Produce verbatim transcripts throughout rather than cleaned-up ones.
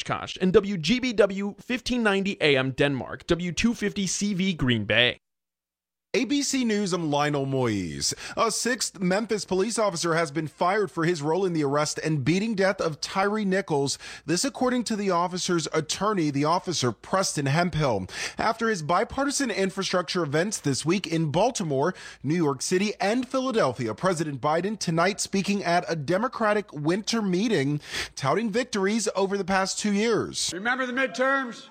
Oshkosh, and W G B W fifteen ninety A M Denmark, W two fifty C V Green Bay. A B C News, I'm Lionel Moise. A sixth Memphis police officer has been fired for his role in the arrest and beating death of Tyree Nichols. This according to the officer's attorney, the officer Preston Hemphill. After his bipartisan infrastructure events this week in Baltimore, New York City, and Philadelphia, President Biden tonight speaking at a Democratic winter meeting, touting victories over the past two years. Remember the midterms?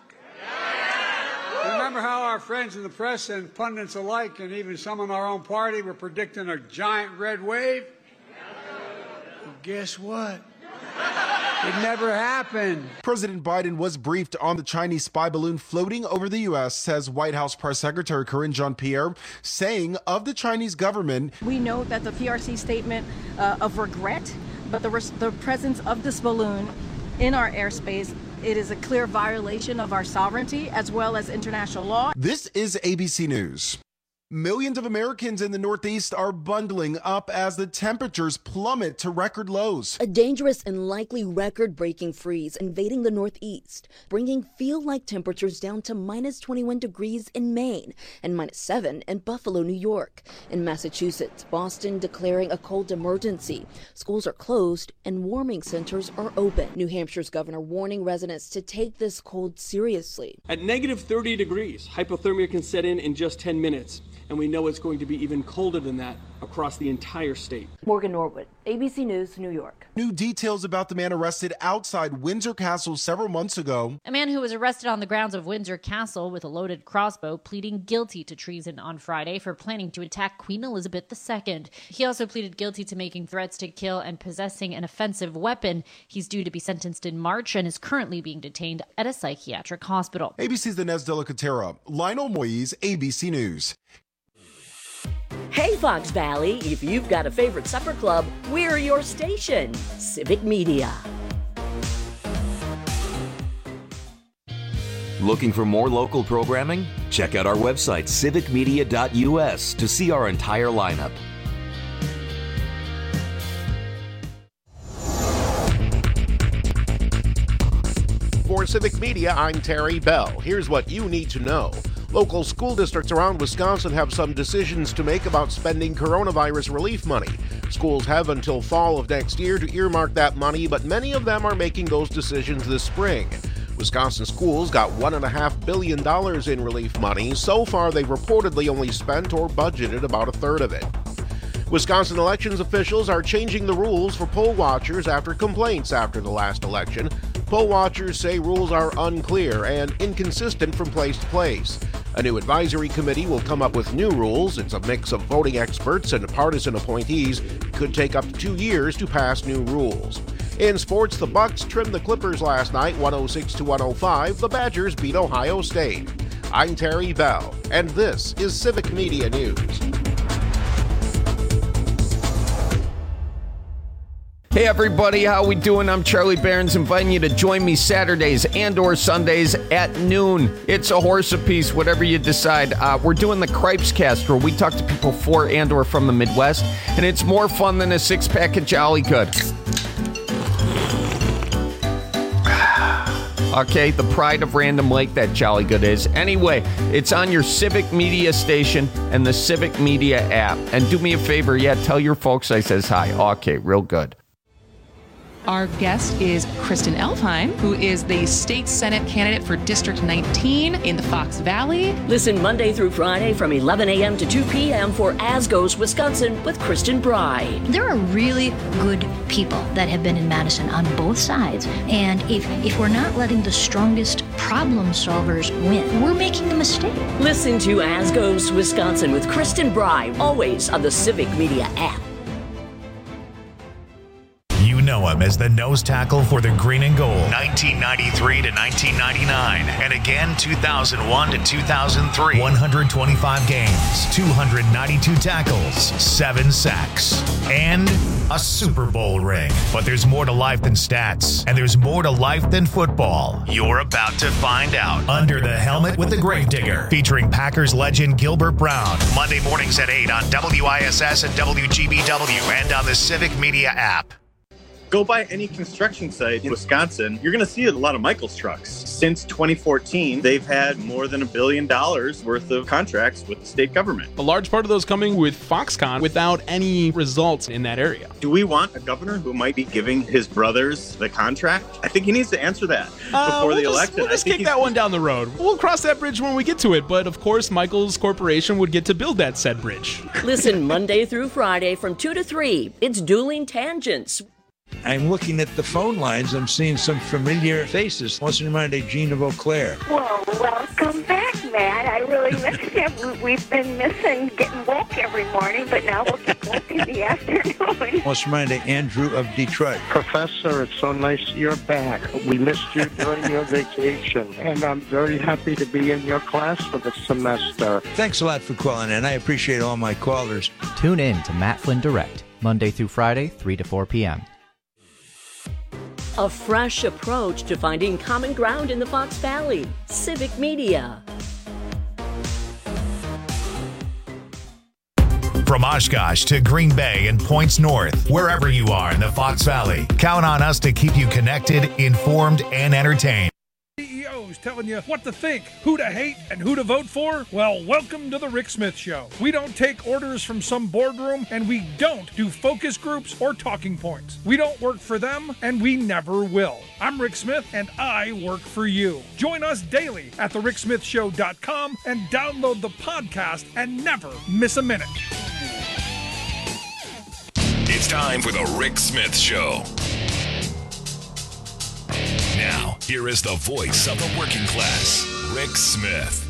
Remember how our friends in the press and pundits alike, and even some in our own party, were predicting a giant red wave? Well, guess what? It never happened. President Biden was briefed on the Chinese spy balloon floating over the U S, says White House Press Secretary Karine Jean-Pierre, saying of the Chinese government, "We know that the P R C statement uh, of regret, but the, res- the presence of this balloon in our airspace, it is a clear violation of our sovereignty as well as international law." This is A B C News. Millions of Americans in the Northeast are bundling up as the temperatures plummet to record lows. A dangerous and likely record-breaking freeze invading the Northeast, bringing feel-like temperatures down to minus twenty-one degrees in Maine and minus seven in Buffalo, New York. In Massachusetts, Boston declaring a cold emergency. Schools are closed and warming centers are open. New Hampshire's governor warning residents to take this cold seriously. At negative thirty degrees, hypothermia can set in in just ten minutes. And we know it's going to be even colder than that across the entire state. Morgan Norwood, A B C News, New York. New details about the man arrested outside Windsor Castle several months ago. A man who was arrested on the grounds of Windsor Castle with a loaded crossbow pleading guilty to treason on Friday for planning to attack Queen Elizabeth the Second. He also pleaded guilty to making threats to kill and possessing an offensive weapon. He's due to be sentenced in March and is currently being detained at a psychiatric hospital. A B C's Inez de la Catera, Lionel Moise, A B C News. Hey, Fox Valley, if you've got a favorite supper club, we're your station. Civic Media. Looking for more local programming? Check out our website, civic media dot u s, to see our entire lineup. For Civic Media, I'm Terry Bell. Here's what you need to know. Local school districts around Wisconsin have some decisions to make about spending coronavirus relief money. Schools have until fall of next year to earmark that money, but many of them are making those decisions this spring. Wisconsin schools got one point five billion dollars in relief money. So far, they've reportedly only spent or budgeted about a third of it. Wisconsin elections officials are changing the rules for poll watchers after complaints after the last election. Poll watchers say rules are unclear and inconsistent from place to place. A new advisory committee will come up with new rules. It's a mix of voting experts and partisan appointees. It could take up to two years to pass new rules. In sports, the Bucks trimmed the Clippers last night, one oh six to one oh five. The Badgers beat Ohio State. I'm Terry Bell, and this is Civic Media News. Hey everybody, how we doing? I'm Charlie Barons, inviting you to join me Saturdays and or Sundays at noon. It's a horse apiece, whatever you decide. Uh, we're doing the Cripes Cast, where we talk to people for and or from the Midwest, and it's more fun than a six-pack of Jolly Good. Okay, the pride of Random Lake, that Jolly Good is. Anyway, it's on your Civic Media station and the Civic Media app. And do me a favor, yeah, tell your folks I says hi. Okay, real good. Our guest is Kristen Elfheim, who is the state Senate candidate for District nineteen in the Fox Valley. Listen Monday through Friday from eleven a.m. to two p.m. for As Goes Wisconsin with Kristen Bride. There are really good people that have been in Madison on both sides. And if, if we're not letting the strongest problem solvers win, we're making a mistake. Listen to As Goes Wisconsin with Kristen Bride, always on the Civic Media app. You know him as the nose tackle for the Green and Gold, nineteen ninety-three to nineteen ninety-nine, and again two thousand one to two thousand three. one hundred twenty-five games, two hundred ninety-two tackles, seven sacks, and a Super Bowl ring. But there's more to life than stats, and there's more to life than football. You're about to find out. Under the Helmet with the Gravedigger, featuring Packers legend Gilbert Brown. Monday mornings at eight on W I S S and W G B W and on the Civic Media app. Go by any construction site in Wisconsin, you're going to see a lot of Michaels trucks. Since twenty fourteen, they've had more than a billion dollars worth of contracts with the state government. A large part of those coming with Foxconn without any results in that area. Do we want a governor who might be giving his brothers the contract? I think he needs to answer that Uh, before we'll the just, election. We'll just I think kick he's- that one down the road. We'll cross that bridge when we get to it. But of course, Michaels Corporation would get to build that said bridge. Listen Monday through Friday from two to three. It's Dueling Tangents. I'm looking at the phone lines. I'm seeing some familiar faces. What's in mind, Gene of Eau Claire? Well, welcome back, Matt. I really missed you. We've been missing getting woke every morning, but now we'll get woke in the afternoon. What's in mind, Andrew of Detroit? Professor, it's so nice you're back. We missed you during your vacation, and I'm very happy to be in your class for the semester. Thanks a lot for calling in. I appreciate all my callers. Tune in to Matt Flynn Direct, Monday through Friday, three to four p.m. A fresh approach to finding common ground in the Fox Valley. Civic Media. From Oshkosh to Green Bay and points north, wherever you are in the Fox Valley, count on us to keep you connected, informed, and entertained. C E Os telling you what to think, who to hate, and who to vote for? Well, welcome to the Rick Smith Show. We don't take orders from some boardroom, and we don't do focus groups or talking points. We don't work for them, and we never will. I'm Rick Smith, and I work for you. Join us daily at the rick smith show dot com and download the podcast and never miss a minute. It's time for the Rick Smith Show. Now, here is the voice of the working class, Rick Smith.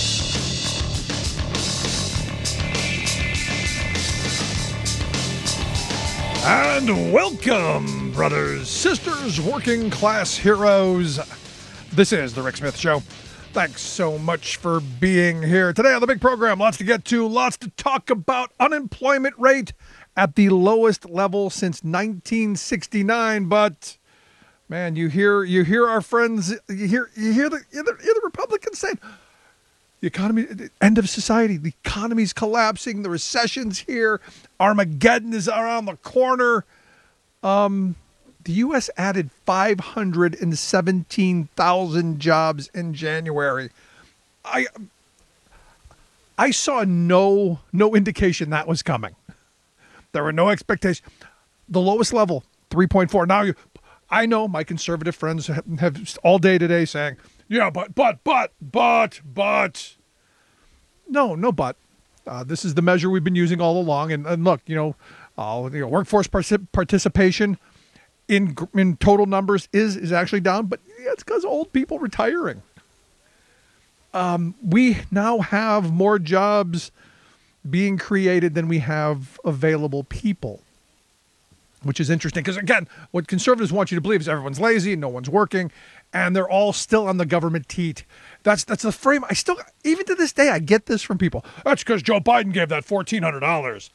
And welcome, brothers, sisters, working class heroes. This is the Rick Smith Show. Thanks so much for being here. Today on the big program, lots to get to, lots to talk about. Unemployment rate at the lowest level since nineteen sixty-nine, but man, you hear you hear our friends, you hear you hear the, you hear the, you hear the Republicans saying, the economy, end of society, the economy's collapsing, the recession's here, Armageddon is around the corner. Um, the U S added five hundred seventeen thousand jobs in January. I I saw no no indication that was coming. There were no expectations. The lowest level, three point four. Now, you, I know my conservative friends have, have all day today saying, yeah, but, but, but, but, but. No, no but. Uh, this is the measure we've been using all along. And, and look, you know, uh, you know, workforce particip- participation in in total numbers is, is actually down. But yeah, it's because old people retiring. Um, we now have more jobs being created than we have available people, which is interesting because, again, what conservatives want you to believe is everyone's lazy and no one's working, and they're all still on the government teat. That's that's the frame. I still, even to this day, I get this from people. That's because Joe Biden gave that fourteen hundred dollars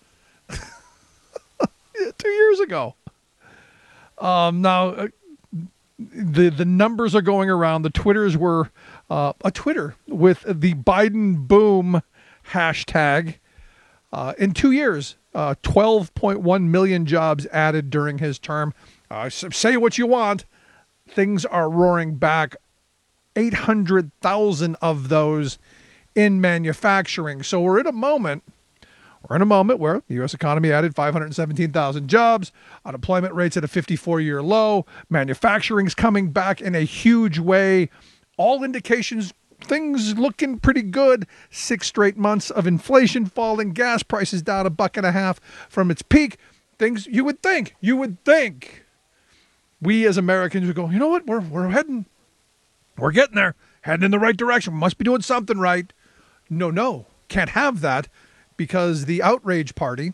two years ago. Um, now, uh, the the numbers are going around. The Twitters were uh, a Twitter with the Biden boom hashtag. Uh, in two years, uh, twelve point one million jobs added during his term. Uh, say what you want. Things are roaring back. eight hundred thousand of those in manufacturing. So we're in a moment, we're in a moment where the U S economy added five hundred seventeen thousand jobs. Unemployment rate's at a fifty-four year low. Manufacturing's coming back in a huge way. All indications, things looking pretty good. Six straight months of inflation falling, gas prices down a buck and a half from its peak. Things you would think, you would think we as Americans would go, you know what, we're we're heading, we're getting there, heading in the right direction. We must be doing something right. No, no, can't have that because the outrage party,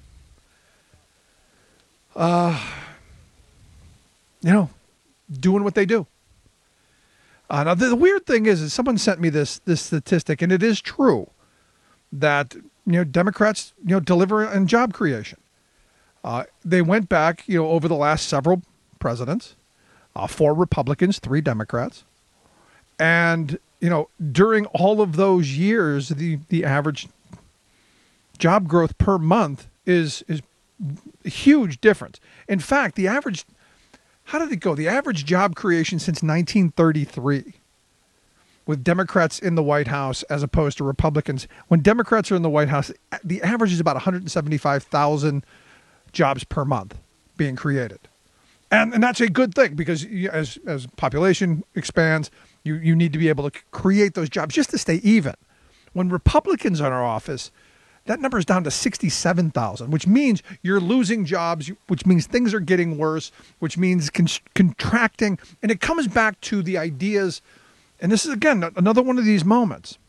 uh, you know, doing what they do. Uh, now, the, the weird thing is, is someone sent me this this statistic, and it is true that, you know, Democrats, you know, deliver in job creation. Uh, they went back, you know, over the last several presidents, uh, four Republicans, three Democrats. And, you know, during all of those years, the, the average job growth per month is is a huge difference. In fact, the average how did it go? The average job creation since nineteen thirty-three with Democrats in the White House as opposed to Republicans. When Democrats are in the White House, the average is about one hundred seventy-five thousand jobs per month being created. And and that's a good thing because you, as as population expands, you, you need to be able to create those jobs just to stay even. When Republicans are in our office, that number is down to sixty-seven thousand, which means you're losing jobs, which means things are getting worse, which means con- contracting. And it comes back to the ideas, and this is, again, another one of these moments.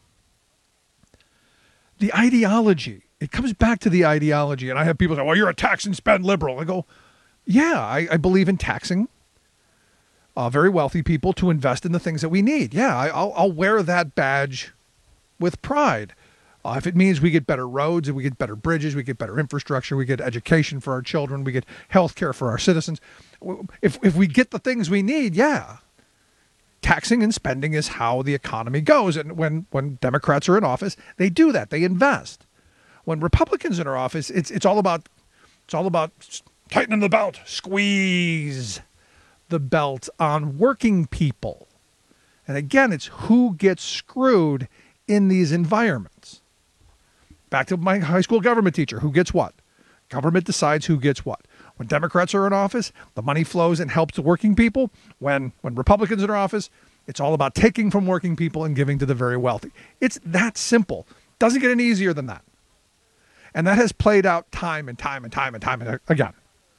The ideology. It comes back to the ideology. And I have people say, well, you're a tax and spend liberal. I go, yeah, I, I believe in taxing uh, very wealthy people to invest in the things that we need. Yeah, I, I'll, I'll wear that badge with pride. Uh, if it means we get better roads and we get better bridges, we get better infrastructure, we get education for our children, we get health care for our citizens. If, if we get the things we need, yeah. Taxing and spending is how the economy goes. And when, when Democrats are in office, they do that. They invest. When Republicans are in office, it's it's all about it's all about tightening the belt, squeeze the belt on working people. And again, it's who gets screwed in these environments. Back to my high school government teacher, who gets what? Government decides who gets what. When Democrats are in office, the money flows and helps the working people. When when Republicans are in office, it's all about taking from working people and giving to the very wealthy. It's that simple. Doesn't get any easier than that. And that has played out time and time and time and time and again.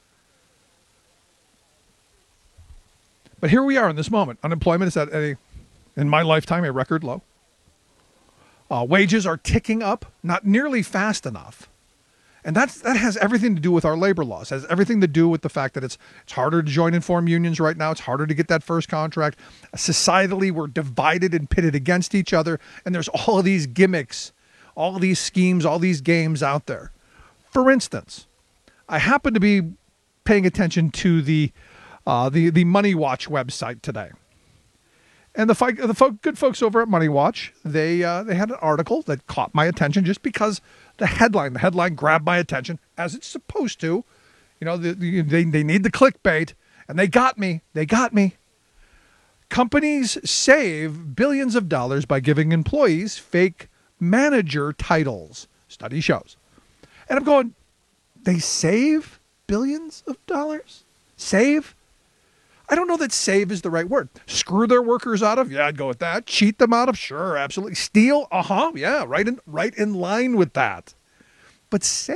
But here we are in this moment. Unemployment is at a, in my lifetime, a record low. Uh, wages are ticking up, not nearly fast enough. And that's, that has everything to do with our labor laws. It has everything to do with the fact that it's it's harder to join informed unions right now. It's harder to get that first contract. Societally, we're divided and pitted against each other. And there's all of these gimmicks, all of these schemes, all these games out there. For instance, I happen to be paying attention to the uh, the, the Money Watch website today. And the, fi- the fo- good folks over at Money Watch, they, uh, they had an article that caught my attention just because the headline, the headline grabbed my attention, as it's supposed to. You know, the, the, they, they need the clickbait, and they got me. They got me. Companies save billions of dollars by giving employees fake manager titles, study shows. And I'm going, they save billions of dollars? Save? I don't know that save is the right word. Screw their workers out of? Yeah, I'd go with that. Cheat them out of? Sure, absolutely. Steal? Uh-huh, yeah, right in, right in line with that. But save?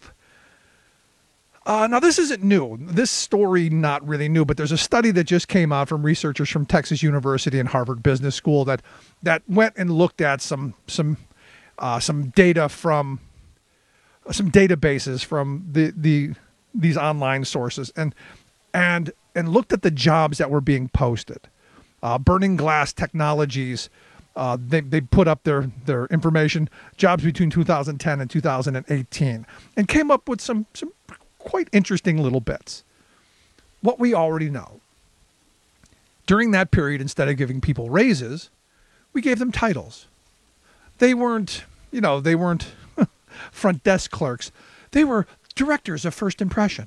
Uh, now, this isn't new. This story, not really new, but there's a study that just came out from researchers from Texas University and Harvard Business School that that went and looked at some some uh, some data from some databases from the the these online sources and and and looked at the jobs that were being posted. Uh, Burning Glass Technologies, uh, they they put up their their information, jobs between two thousand ten and two thousand eighteen, and came up with some some quite interesting little bits. What we already know. During that period, instead of giving people raises, we gave them titles. They weren't, you know, they weren't front desk clerks. They were directors of first impression.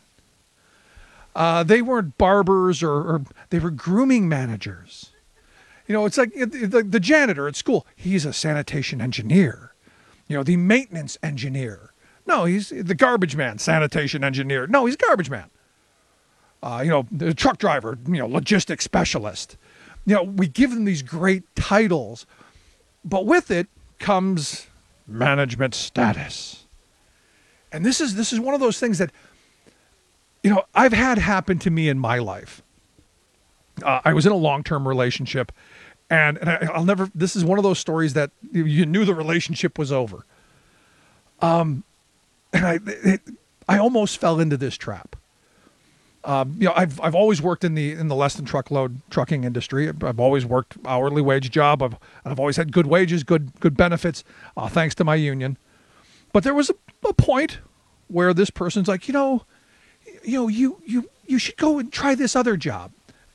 Uh, they weren't barbers or, or they were grooming managers. You know, it's like the, the janitor at school. He's a sanitation engineer. You know, the maintenance engineer. No, he's the garbage man, sanitation engineer. No, he's a garbage man. Uh, you know, the truck driver, you know, logistics specialist. You know, we give them these great titles, but with it comes management status. And this is this is one of those things that, you know, I've had happen to me in my life. Uh, I was in a long-term relationship, and, and I, I'll never, this is one of those stories that you knew the relationship was over. Um, and I, it, I almost fell into this trap. Um, you know, I've, I've always worked in the, in the less than truckload trucking industry. I've always worked hourly wage job. I've, I've always had good wages, good, good benefits, uh, thanks to my union. But there was a, a point where this person's like, you know, you know, you, you, you should go and try this other job,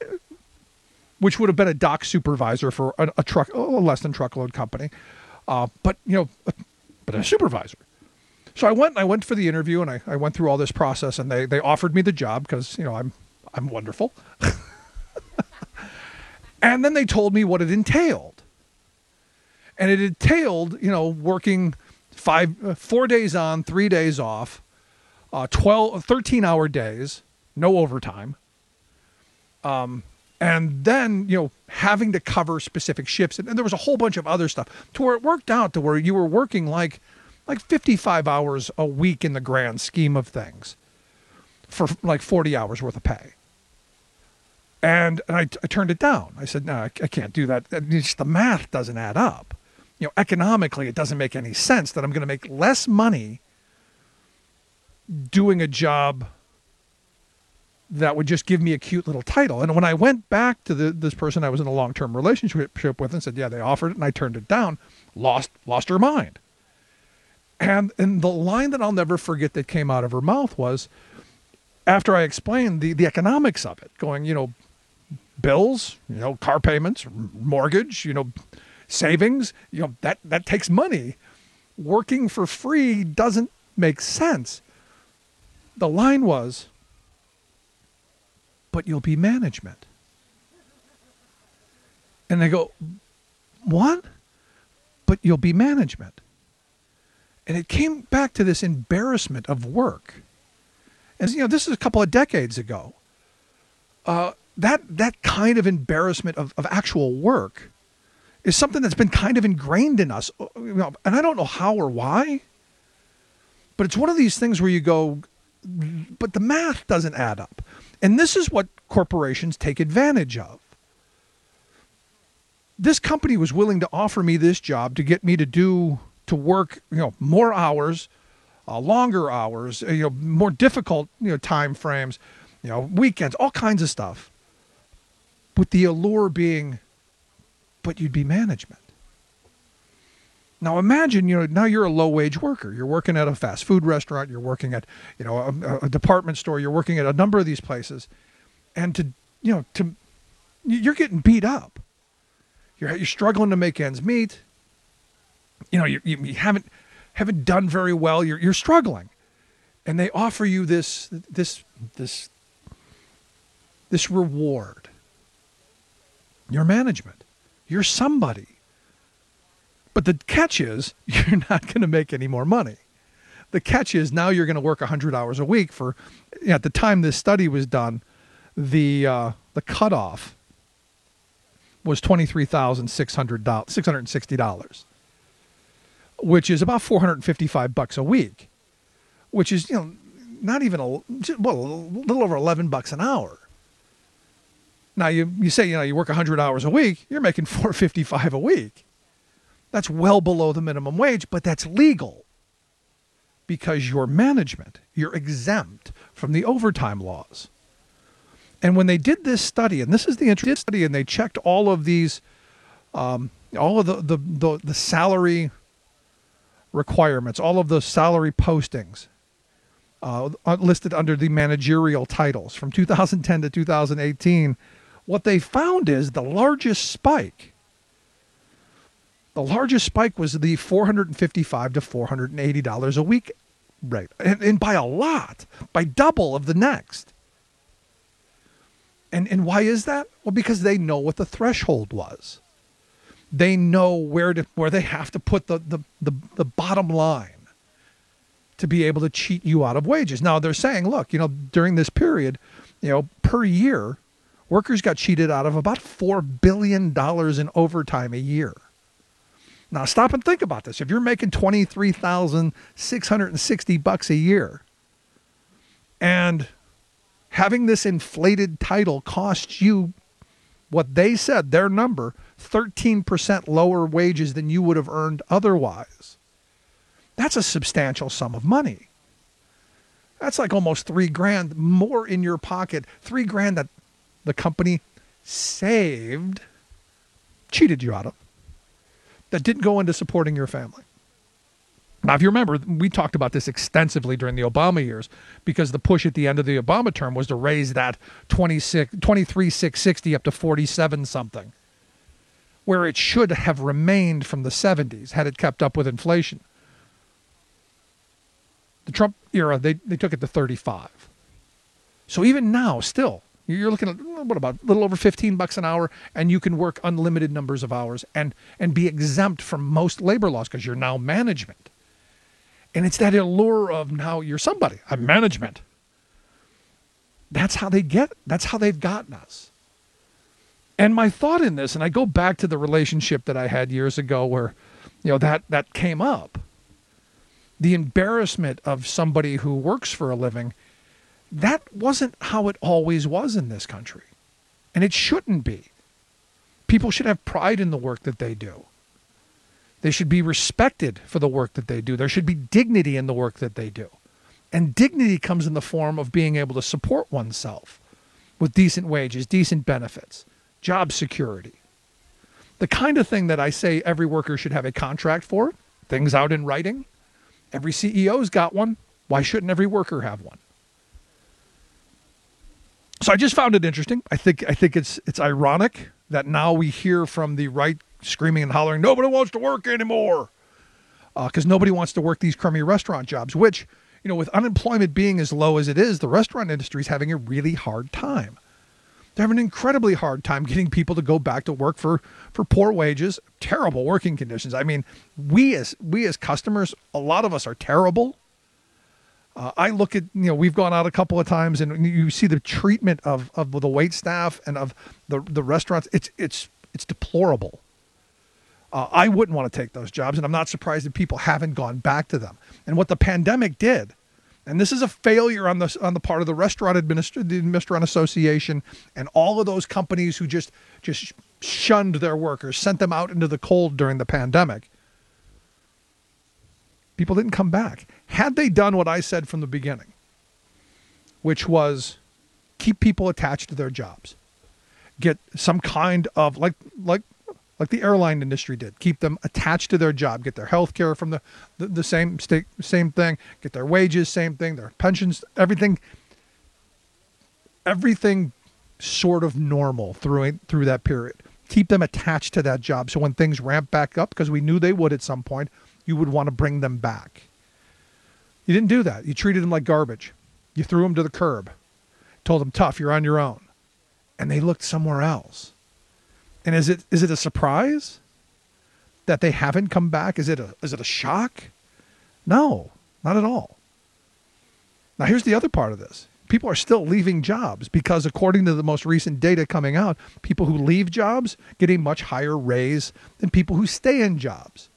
which would have been a dock supervisor for a, a truck, a less than truckload company. Uh, but, you know, a, but a supervisor. So I went, I went for the interview and I, I went through all this process and they, they offered me the job because, you know, I'm, I'm wonderful. And then they told me what it entailed. And it entailed, you know, working five, uh, four days on, three days off, uh, twelve, thirteen hour days, no overtime. Um, and then, you know, having to cover specific shifts. And, and there was a whole bunch of other stuff to where it worked out to where you were working like, like fifty-five hours a week in the grand scheme of things for like forty hours worth of pay. And, and I, I turned it down. I said, no, I, I can't do that. It's just, the math doesn't add up. You know, economically, it doesn't make any sense that I'm going to make less money doing a job that would just give me a cute little title. And when I went back to the, this person I was in a long-term relationship with and said, yeah, they offered it, and I turned it down, lost lost her mind. And, and the line that I'll never forget that came out of her mouth was, after I explained the, the economics of it, going, you know, bills, you know, car payments, mortgage, you know, savings, you know, that, that takes money. Working for free doesn't make sense. The line was, but you'll be management. And they go, what? But you'll be management. And it came back to this embarrassment of work. And, you know, this is a couple of decades ago. Uh, that that kind of embarrassment of, of actual work is something that's been kind of ingrained in us. You know, and I don't know how or why, but it's one of these things where you go, but the math doesn't add up. And this is what corporations take advantage of. This company was willing to offer me this job to get me to do, to work, you know, more hours, uh, longer hours, you know, more difficult, you know, time frames, you know, weekends, all kinds of stuff. With the allure being, but you'd be management. Now imagine, you know, now you're a low-wage worker. You're working at a fast food restaurant. You're working at, you know, a, a department store. You're working at a number of these places. And to, you know, to, you're getting beat up. You're, you're struggling to make ends meet. You know, you, you, you haven't, haven't done very well. You're, you're struggling. And they offer you this, this, this, this reward. You're management. You're somebody. But the catch is, you're not going to make any more money. The catch is, now you're going to work one hundred hours a week for, at the time this study was done, the uh, the cutoff was twenty-three thousand six hundred sixty dollars, which is about four hundred fifty-five bucks a week, which is, you know, not even a, well, a little over eleven bucks an hour. Now, you, you say, you know, you work one hundred hours a week, you're making four hundred fifty-five a week. That's well below the minimum wage, but that's legal because you're management. You're exempt from the overtime laws. And when they did this study, and this is the interesting study, and they checked all of these, um, all of the, the, the, the salary requirements, all of the salary postings uh, listed under the managerial titles from two thousand ten to two thousand eighteen, what they found is the largest spike The largest spike was the four hundred fifty-five to four hundred eighty dollars a week rate. And, and by a lot, by double of the next. And, and why is that? Well, because they know what the threshold was. They know where to where they have to put the, the, the, the bottom line to be able to cheat you out of wages. Now, they're saying, look, you know, during this period, you know, per year, workers got cheated out of about four billion dollars in overtime a year. Now stop and think about this. If you're making twenty-three thousand six hundred sixty bucks a year and having this inflated title costs you what they said, their number, thirteen percent lower wages than you would have earned otherwise. That's a substantial sum of money. That's like almost three grand more in your pocket, three grand that the company saved, cheated you out of, that didn't go into supporting your family. Now, if you remember, we talked about this extensively during the Obama years because the push at the end of the Obama term was to raise that twenty-six, twenty-three thousand six hundred sixty up to forty-seven something, where it should have remained from the seventies had it kept up with inflation. The Trump era, they, they took it to thirty-five. So even now, still, You're looking at, what about, a little over fifteen bucks an hour, and you can work unlimited numbers of hours and, and be exempt from most labor laws because you're now management. And it's that allure of now you're somebody. I'm management. That's how they get, that's how they've gotten us. And my thought in this, and I go back to the relationship that I had years ago where, you know, that, that came up. The embarrassment of somebody who works for a living, that wasn't how it always was in this country. And it shouldn't be. People should have pride in the work that they do. They should be respected for the work that they do. There should be dignity in the work that they do. And dignity comes in the form of being able to support oneself with decent wages, decent benefits, job security. The kind of thing that I say every worker should have a contract for, things out in writing. Every C E O's got one. Why shouldn't every worker have one? So I just found it interesting. I think I think it's it's ironic that now we hear from the right screaming and hollering, nobody wants to work anymore. Because uh, nobody wants to work these crummy restaurant jobs, which, you know, with unemployment being as low as it is, the restaurant industry is having a really hard time. They're having an incredibly hard time getting people to go back to work for, for poor wages, terrible working conditions. I mean, we as we as customers, a lot of us are terrible. Uh, I look at, you know, we've gone out a couple of times and you see the treatment of, of the wait staff and of the, the restaurants. It's, it's, it's deplorable. Uh, I wouldn't want to take those jobs, and I'm not surprised that people haven't gone back to them. And what the pandemic did, and this is a failure on the on the part of the restaurant administ- the restaurant association and all of those companies who just just shunned their workers, sent them out into the cold during the pandemic. People didn't come back. Had they done what I said from the beginning, which was keep people attached to their jobs, get some kind of like like. like the airline industry did, keep them attached to their job, get their health care from the, the, the same state, same thing, get their wages, same thing, their pensions, everything, everything sort of normal through, through that period. Keep them attached to that job. So when things ramp back up, because we knew they would at some point, you would want to bring them back. You didn't do that. You treated them like garbage. You threw them to the curb, told them, tough, you're on your own. And they looked somewhere else. And is it is it a surprise that they haven't come back? Is it a is it a shock? No, not at all. Now here's the other part of this. People are still leaving jobs because according to the most recent data coming out, people who leave jobs get a much higher raise than people who stay in jobs.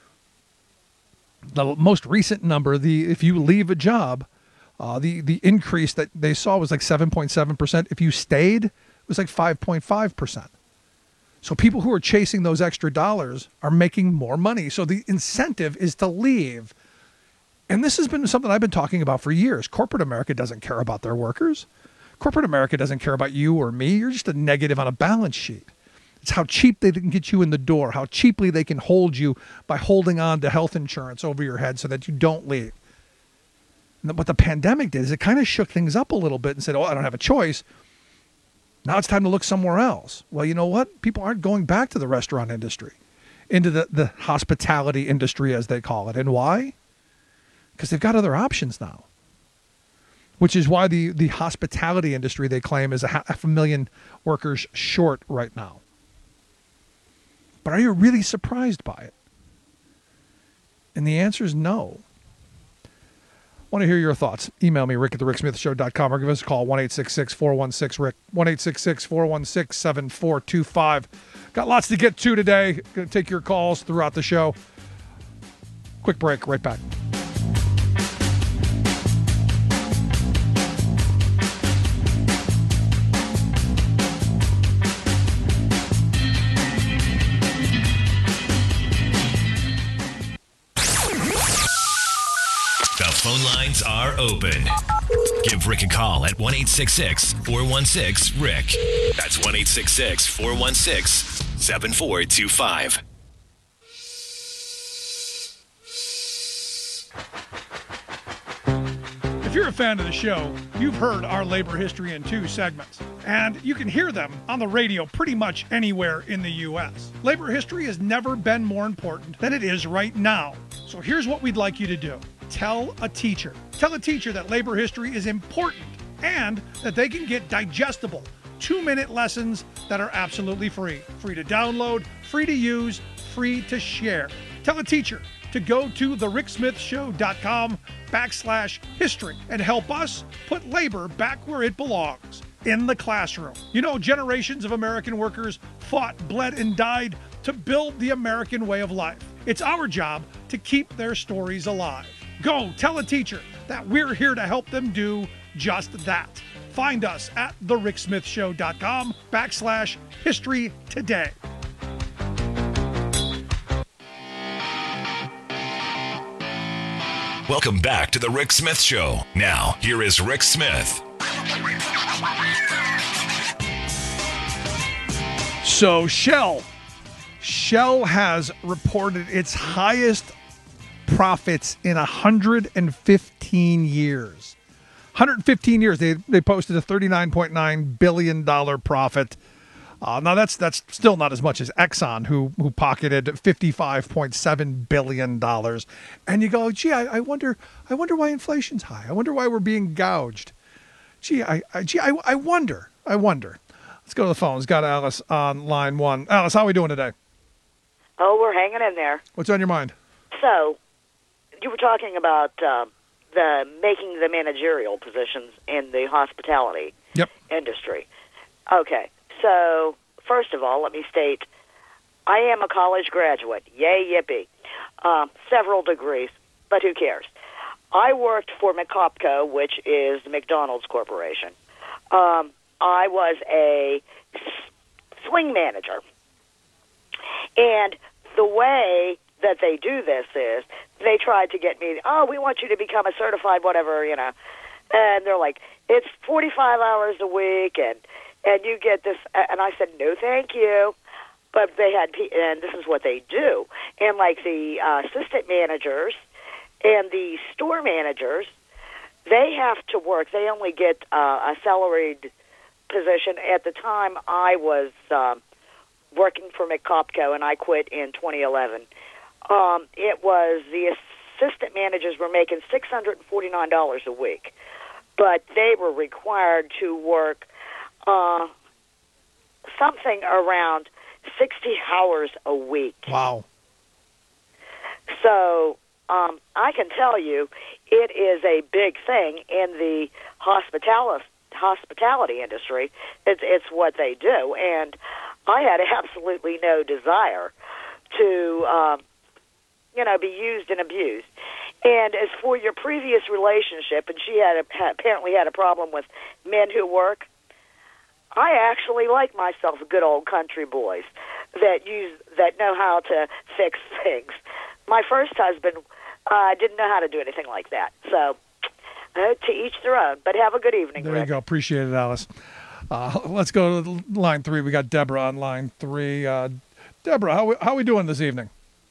The most recent number, the if you leave a job, uh, the, the increase that they saw was like seven point seven percent. If you stayed, it was like five point five percent. So people who are chasing those extra dollars are making more money. So the incentive is to leave. And this has been something I've been talking about for years. Corporate America doesn't care about their workers. Corporate America doesn't care about you or me. You're just a negative on a balance sheet. It's how cheap they can get you in the door, how cheaply they can hold you by holding on to health insurance over your head so that you don't leave. And what the pandemic did is it kind of shook things up a little bit and said, oh, I don't have a choice. Now it's time to look somewhere else. Well, you know what? People aren't going back to the restaurant industry, into the, the hospitality industry, as they call it. And why? Because they've got other options now, which is why the, the hospitality industry, they claim, is a half a million workers short right now. But are you really surprised by it? And the answer is no. I want to hear your thoughts. Email me, rick at the rick smith show dot com, or give us a call, one eight six six, four one six, R I C K, one eight six six, four one six, seven four two five. Got lots to get to today. Going to take your calls throughout the show. Quick break, right back. Phone lines are open. Give Rick a call at one eight six six, four one six, R I C K. That's one eight six six, four one six, seven four two five. If you're a fan of the show, you've heard our labor history in two segments, and you can hear them on the radio pretty much anywhere in the U S. Labor history has never been more important than it is right now. So here's what we'd like you to do. Tell a teacher. Tell a teacher that labor history is important and that they can get digestible two-minute lessons that are absolutely free. Free to download, free to use, free to share. Tell a teacher to go to the rick smith show dot com backslash history and help us put labor back where it belongs, in the classroom. You know, generations of American workers fought, bled, and died to build the American way of life. It's our job to keep their stories alive. Go tell a teacher that we're here to help them do just that. Find us at the rick smith show dot com backslash history today. Welcome back to the Rick Smith Show. Now, here is Rick Smith. So Shell, Shell has reported its highest profits in one hundred fifteen years. one hundred fifteen years, they they posted a thirty-nine point nine billion dollars profit. Uh, now that's that's still not as much as Exxon, who who pocketed fifty-five point seven billion dollars. And you go, gee, I, I wonder, I wonder why inflation's high. I wonder why we're being gouged. Gee, I, I gee, I, I wonder, I wonder. Let's go to the phones. Got Alice on line one. Alice, how are we doing today? Oh, we're hanging in there. What's on your mind? So, you were talking about uh, the making the managerial positions in the hospitality yep. industry. Okay, so first of all, let me state, I am a college graduate. Yay, yippee. Uh, several degrees, but who cares? I worked for McCopco, which is the McDonald's Corporation. Um, I was a swing manager. And the way that they do this is they tried to get me, oh, we want you to become a certified whatever, you know. And they're like, it's forty-five hours a week, and, and you get this. And I said, no, thank you. But they had, and this is what they do. And like the uh, assistant managers and the store managers, they have to work. They only get uh, a salaried position. At the time, I was um, working for McCopco, and I quit in twenty eleven. Um, it was the assistant managers were making six hundred forty-nine dollars a week, but they were required to work uh, something around sixty hours a week. Wow. So um, I can tell you it is a big thing in the hospitality hospitality industry. It's, it's what they do. And I had absolutely no desire to, um, you know, be used and abused. And as for your previous relationship, and she had, a, had apparently had a problem with men who work, I actually like myself good old country boys that use that know how to fix things. My first husband uh, didn't know how to do anything like that. So uh, to each their own. But have a good evening, There Rick. you go. Appreciate it, Alice. Uh, let's go to line three. We got Deborah on line three. Uh, Deborah, how we, how are we doing this evening?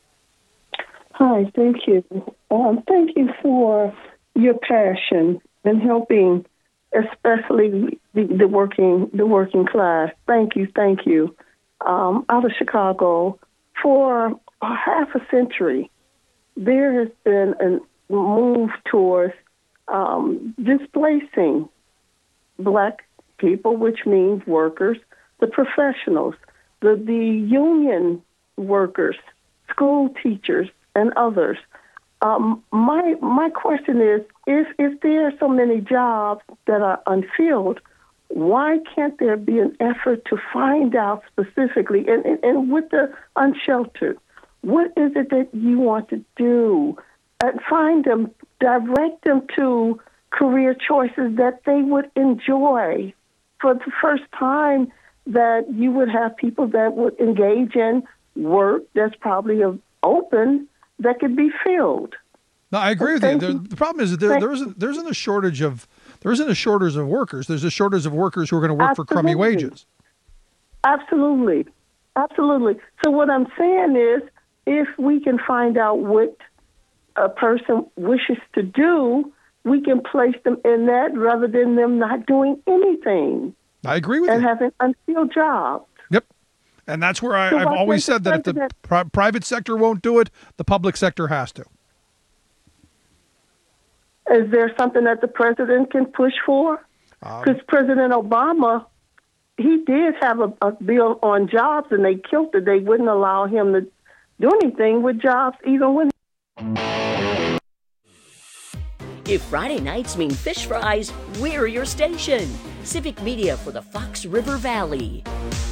Hi, thank you. Um, thank you for your passion in helping, especially the, the working the working class. Thank you, thank you. Um, out of Chicago, for a half a century, there has been a move towards um, displacing black people, which means workers, the professionals, the, the union workers, school teachers, and others. Um, my my question is, if, if there are so many jobs that are unfilled, why can't there be an effort to find out specifically, and, and, and with the unsheltered, what is it that you want to do? And find them, direct them to career choices that they would enjoy. For the first time, that you would have people that would engage in work that's probably open that could be filled. No, I agree with you. There, the problem is that there, there isn't there isn't a shortage of there isn't a shortage of workers. There's a shortage of workers who are going to work Absolutely. for crummy wages. Absolutely, absolutely. So what I'm saying is, if we can find out what a person wishes to do, we can place them in that rather than them not doing anything. I agree with and you. And having unfilled jobs. Yep. And that's where I, So I've why always can't said the that if the pri- private sector won't do it, the public sector has to. Is there something that the president can push for? Because um, President Obama, he did have a, a bill on jobs, and they killed it. They wouldn't allow him to do anything with jobs, even when. If Friday nights mean fish fries, we're your station. Civic Media for the Fox River Valley.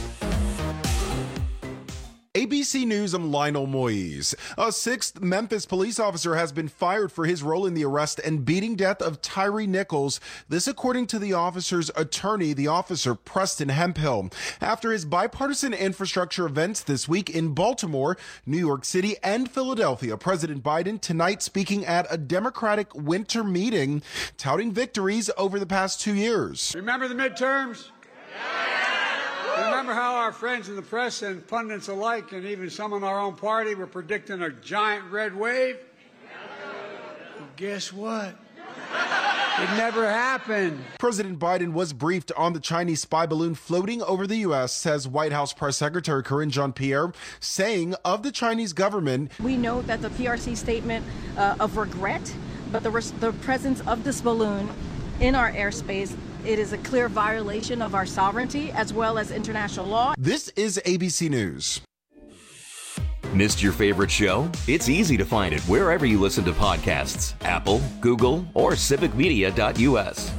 A B C News, I'm Lionel Moise. A sixth Memphis police officer has been fired for his role in the arrest and beating death of Tyre Nichols. This according to the officer's attorney, the officer Preston Hemphill. After his bipartisan infrastructure events this week in Baltimore, New York City, and Philadelphia, President Biden tonight speaking at a Democratic winter meeting, touting victories over the past two years. Remember the midterms? Remember how our friends in the press and pundits alike, and even some in our own party, were predicting a giant red wave? Well, guess what? It never happened. President Biden was briefed on the Chinese spy balloon floating over the U S, says White House Press Secretary Karine Jean-Pierre, saying of the Chinese government. We know that the P R C statement uh, of regret, but the, res- the presence of this balloon in our airspace, it is a clear violation of our sovereignty as well as international law. This is A B C News. Missed your favorite show? It's easy to find it wherever you listen to podcasts. Apple, Google, or civic media dot U S.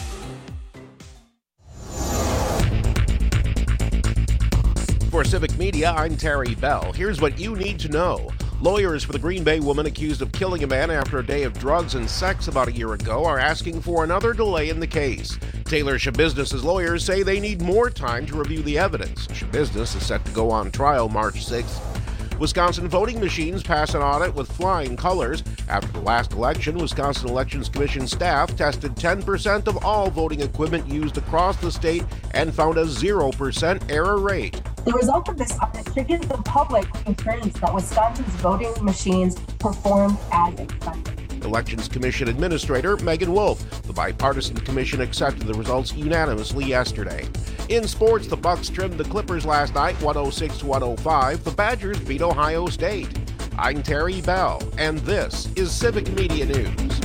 For Civic Media, I'm Terry Bell. Here's what you need to know. Lawyers for the Green Bay woman accused of killing a man after a day of drugs and sex about a year ago are asking for another delay in the case. Taylor Schabusiness's lawyers say they need more time to review the evidence. Schabusiness is set to go on trial March sixth. Wisconsin voting machines pass an audit with flying colors. After the last election, Wisconsin Elections Commission staff tested ten percent of all voting equipment used across the state and found a zero percent error rate. The result of this audit should give the public assurance that Wisconsin's voting machines performed as expected. Elections Commission Administrator Megan Wolf. The bipartisan commission accepted the results unanimously yesterday. In sports, the Bucks trimmed the Clippers last night, one oh six to one oh five. The Badgers beat Ohio State. I'm Terry Bell, and this is Civic Media News.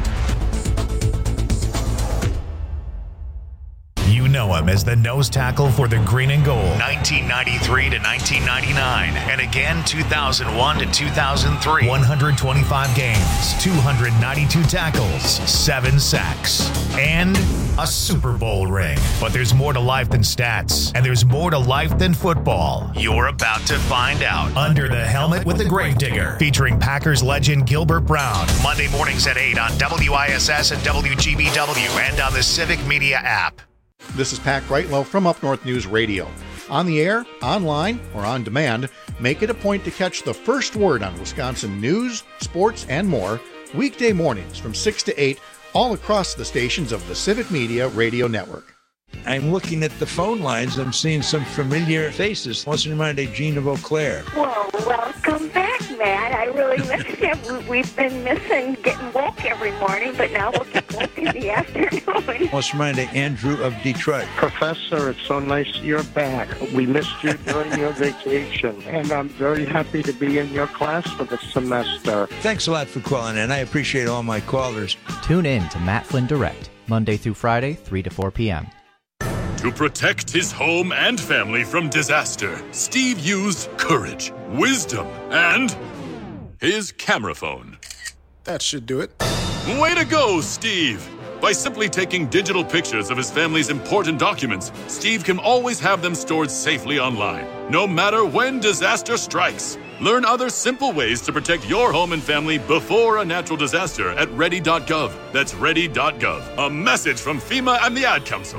You know him as the nose tackle for the Green and Gold, nineteen ninety-three to nineteen ninety-nine, and again two thousand one to two thousand three. one hundred twenty-five games, two hundred ninety-two tackles, seven sacks, and a Super Bowl ring. But there's more to life than stats, and there's more to life than football. You're about to find out. Under the Helmet with the Gravedigger, featuring Packers legend Gilbert Brown. Monday mornings at eight on W I S S and W G B W and on the Civic Media app. This is Pat Brightwell from Up North News Radio. On the air, online, or on demand, make it a point to catch the first word on Wisconsin news, sports, and more weekday mornings from six to eight all across the stations of the Civic Media Radio Network. I'm looking at the phone lines. I'm seeing some familiar faces. What's in mind, Jean of Eau Claire? Well, welcome back, Matt. I really missed you. We've been missing getting woke every morning, but now we'll get woke in the afternoon. What's in mind, Andrew of Detroit? Professor, it's so nice you're back. We missed you during your vacation, and I'm very happy to be in your class for the semester. Thanks a lot for calling in. I appreciate all my callers. Tune in to Matt Flynn Direct, Monday through Friday, three to four p.m. To protect his home and family from disaster, Steve used courage, wisdom, and his camera phone. That should do it. Way to go, Steve! By simply taking digital pictures of his family's important documents, Steve can always have them stored safely online, no matter when disaster strikes. Learn other simple ways to protect your home and family before a natural disaster at ready dot gov. That's ready dot gov. A message from FEMA and the Ad Council.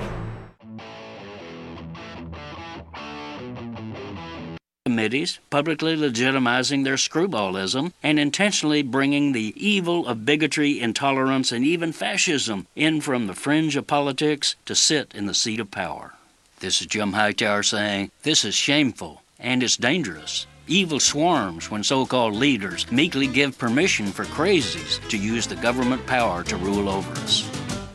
Committees publicly legitimizing their screwballism and intentionally bringing the evil of bigotry, intolerance, and even fascism in from the fringe of politics to sit in the seat of power. This is Jim Hightower saying, this is shameful and it's dangerous. Evil swarms when so-called leaders meekly give permission for crazies to use the government power to rule over us.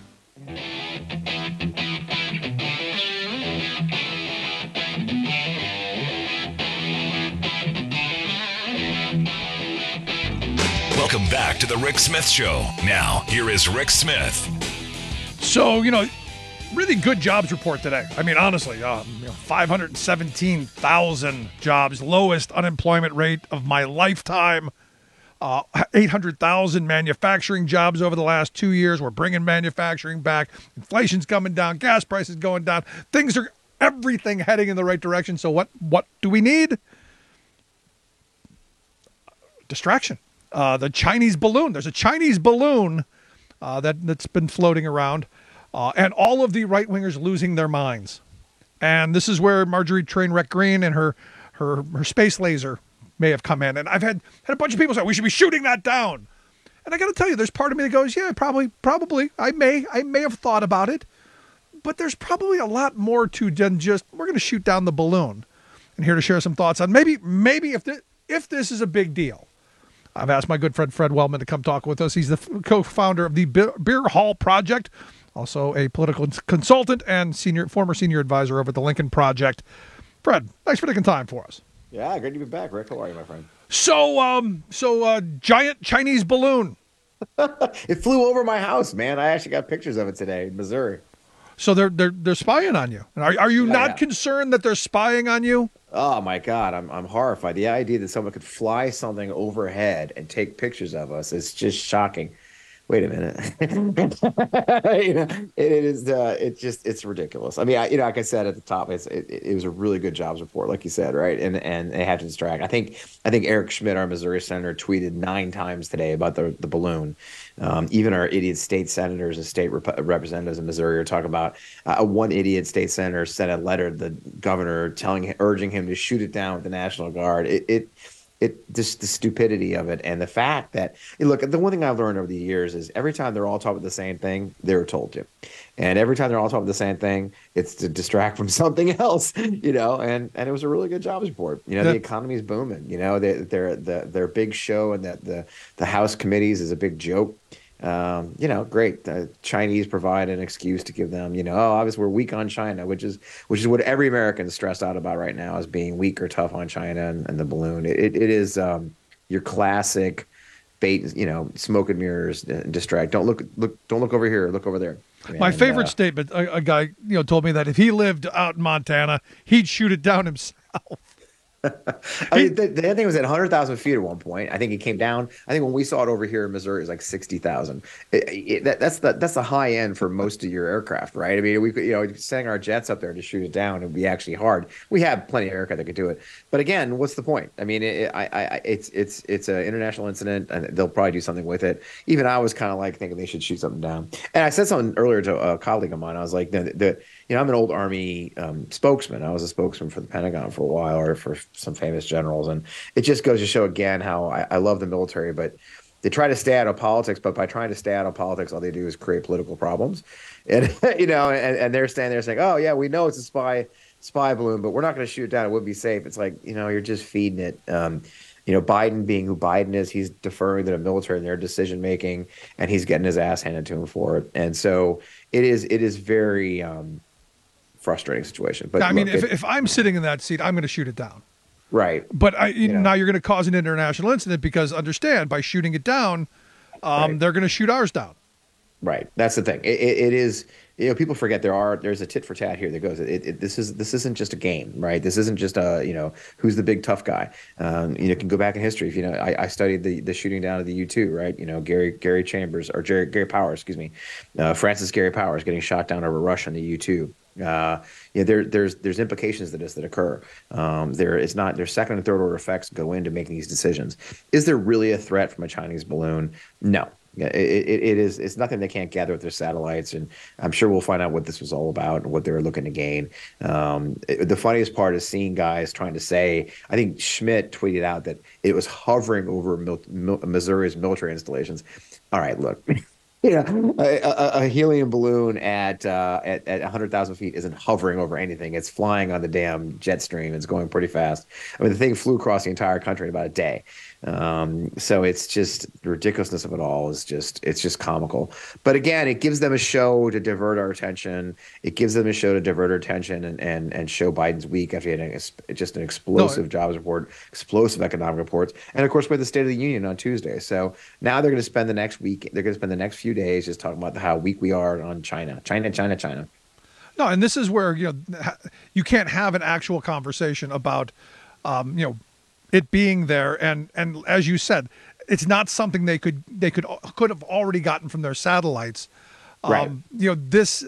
Welcome back to the Rick Smith Show. Now, here is Rick Smith. So, you know, really good jobs report today. I mean, honestly, um, you know, five hundred seventeen thousand jobs, lowest unemployment rate of my lifetime. Uh, eight hundred thousand manufacturing jobs over the last two years. We're bringing manufacturing back. Inflation's coming down. Gas prices going down. Things are everything heading in the right direction. So what what do we need? Distraction. Uh, the Chinese balloon. There's a Chinese balloon uh, that, that's been floating around. Uh, and all of the right-wingers losing their minds. And this is where Marjorie Trainwreck Green and her, her, her space laser may have come in. And I've had, had a bunch of people say, we should be shooting that down. And I got to tell you, there's part of me that goes, yeah, probably, probably. I may, I may have thought about it. But there's probably a lot more to than just, we're going to shoot down the balloon. And here to share some thoughts on maybe, maybe if, the, if this is a big deal. I've asked my good friend Fred Wellman to come talk with us. He's the co-founder of the Beer Hall Project, also a political consultant and senior former senior advisor over at the Lincoln Project. Fred, thanks for taking time for us. Yeah, great to be back, Rick. How are you, my friend? So, um, so uh, giant Chinese balloon. It flew over my house, man. I actually got pictures of it today in Missouri. So they're they're they're spying on you. Are are you Yeah, not yeah. concerned that they're spying on you? Oh my God, I'm I'm horrified. The idea that someone could fly something overhead and take pictures of us is just shocking. Wait a minute. you know, it, it is. Uh, it just. It's ridiculous. I mean, I, you know, like I said at the top, it's, it, it was a really good jobs report, like you said, right? And and they had to distract. I think. I think Eric Schmidt, our Missouri senator, tweeted nine times today about the the balloon. Um, even our idiot state senators and state rep- representatives in Missouri are talking about. Uh, one idiot state senator sent a letter to the governor telling, urging him to shoot it down with the National Guard. It. it It just the stupidity of it and the fact that look, the one thing I've learned over the years is every time they're all talking about the same thing, they're told to, and every time they're all talking about the same thing, it's to distract from something else, you know. And and it was a really good jobs report. You know, Yeah. the economy's booming. You know, they, they're the their big show and that the the House committees is a big joke. Um, you know, great. The Chinese provide an excuse to give them, you know, oh, obviously we're weak on China, which is which is what every American is stressed out about right now, is being weak or tough on China and, and the balloon. It it is um, your classic bait, you know, smoke and mirrors, uh, distract. Don't look look. Don't look over here. Look over there. My And, favorite uh, statement: a, a guy, you know, told me that if he lived out in Montana, he'd shoot it down himself. I mean, the, the thing was at one hundred thousand feet at one point. I think it came down. I think when we saw it over here in Missouri, it was like sixty thousand. That, that's the that's the high end for most of your aircraft, right? I mean, we could, you know, sending our jets up there to shoot it down, it would be actually hard. We have plenty of aircraft that could do it, but again, what's the point? I mean, it, I, I, it's it's it's an international incident, and they'll probably do something with it. Even I was kind of like thinking they should shoot something down. And I said something earlier to a colleague of mine. I was like, the, the you know, I'm an old Army um, spokesman. I was a spokesman for the Pentagon for a while, or for some famous generals. And it just goes to show again how I, I love the military, but they try to stay out of politics. But by trying to stay out of politics, all they do is create political problems. And, you know, and, and they're standing there saying, oh, yeah, we know it's a spy spy balloon, but we're not going to shoot it down. It would be safe. It's like, you know, you're just feeding it. Um, you know, Biden being who Biden is, he's deferring to the military in their decision making, and he's getting his ass handed to him for it. And so it is it is very um, frustrating situation. But I mean, look, if, it- if I'm sitting in that seat, I'm going to shoot it down. Right. But I, You know. now you're going to cause an international incident because, understand, by shooting it down, um, Right. they're going to shoot ours down. Right. That's the thing. It, it, it is, you know, people forget there are, there's a tit for tat here that goes, it, it, this is, this isn't just a game, right? This isn't just a, you know, who's the big tough guy. Um, you know, can go back in history. If, you know, I, I studied the, the shooting down of the U two, right? You know, Gary, Gary Chambers or Jerry, Gary Powers, excuse me, uh, Francis Gary Powers getting shot down over Russia on the U two. Uh, you know, there, there's there's implications to this that occur. Um, there is not there's second and third order effects go into making these decisions. Is there really a threat from a Chinese balloon? No. Yeah, it, it, it is. It's nothing they can't gather with their satellites, and I'm sure we'll find out what this was all about and what they were looking to gain. Um, it, the funniest part is seeing guys trying to say. I think Schmidt tweeted out that it was hovering over Mil- Mil- Missouri's military installations. All right, look. Yeah, a, a, a helium balloon at uh, at, at one hundred thousand feet isn't hovering over anything. It's flying on the damn jet stream. It's going pretty fast. I mean, the thing flew across the entire country in about a day. Um, so it's just the ridiculousness of it all is just it's just comical. But again, it gives them a show to divert our attention. It gives them a show to divert our attention and and, and show Biden's weak after getting a, just an explosive No, jobs report, explosive economic reports, and of course we had the State of the Union on Tuesday. So now they're going to spend the next week. They're going to spend the next few days just talking about how weak we are on China, China, China, China. No, and this is where, you know, you can't have an actual conversation about, um, you know, it being there. And, and as you said, it's not something they could, they could, could have already gotten from their satellites. Right. Um, you know, this,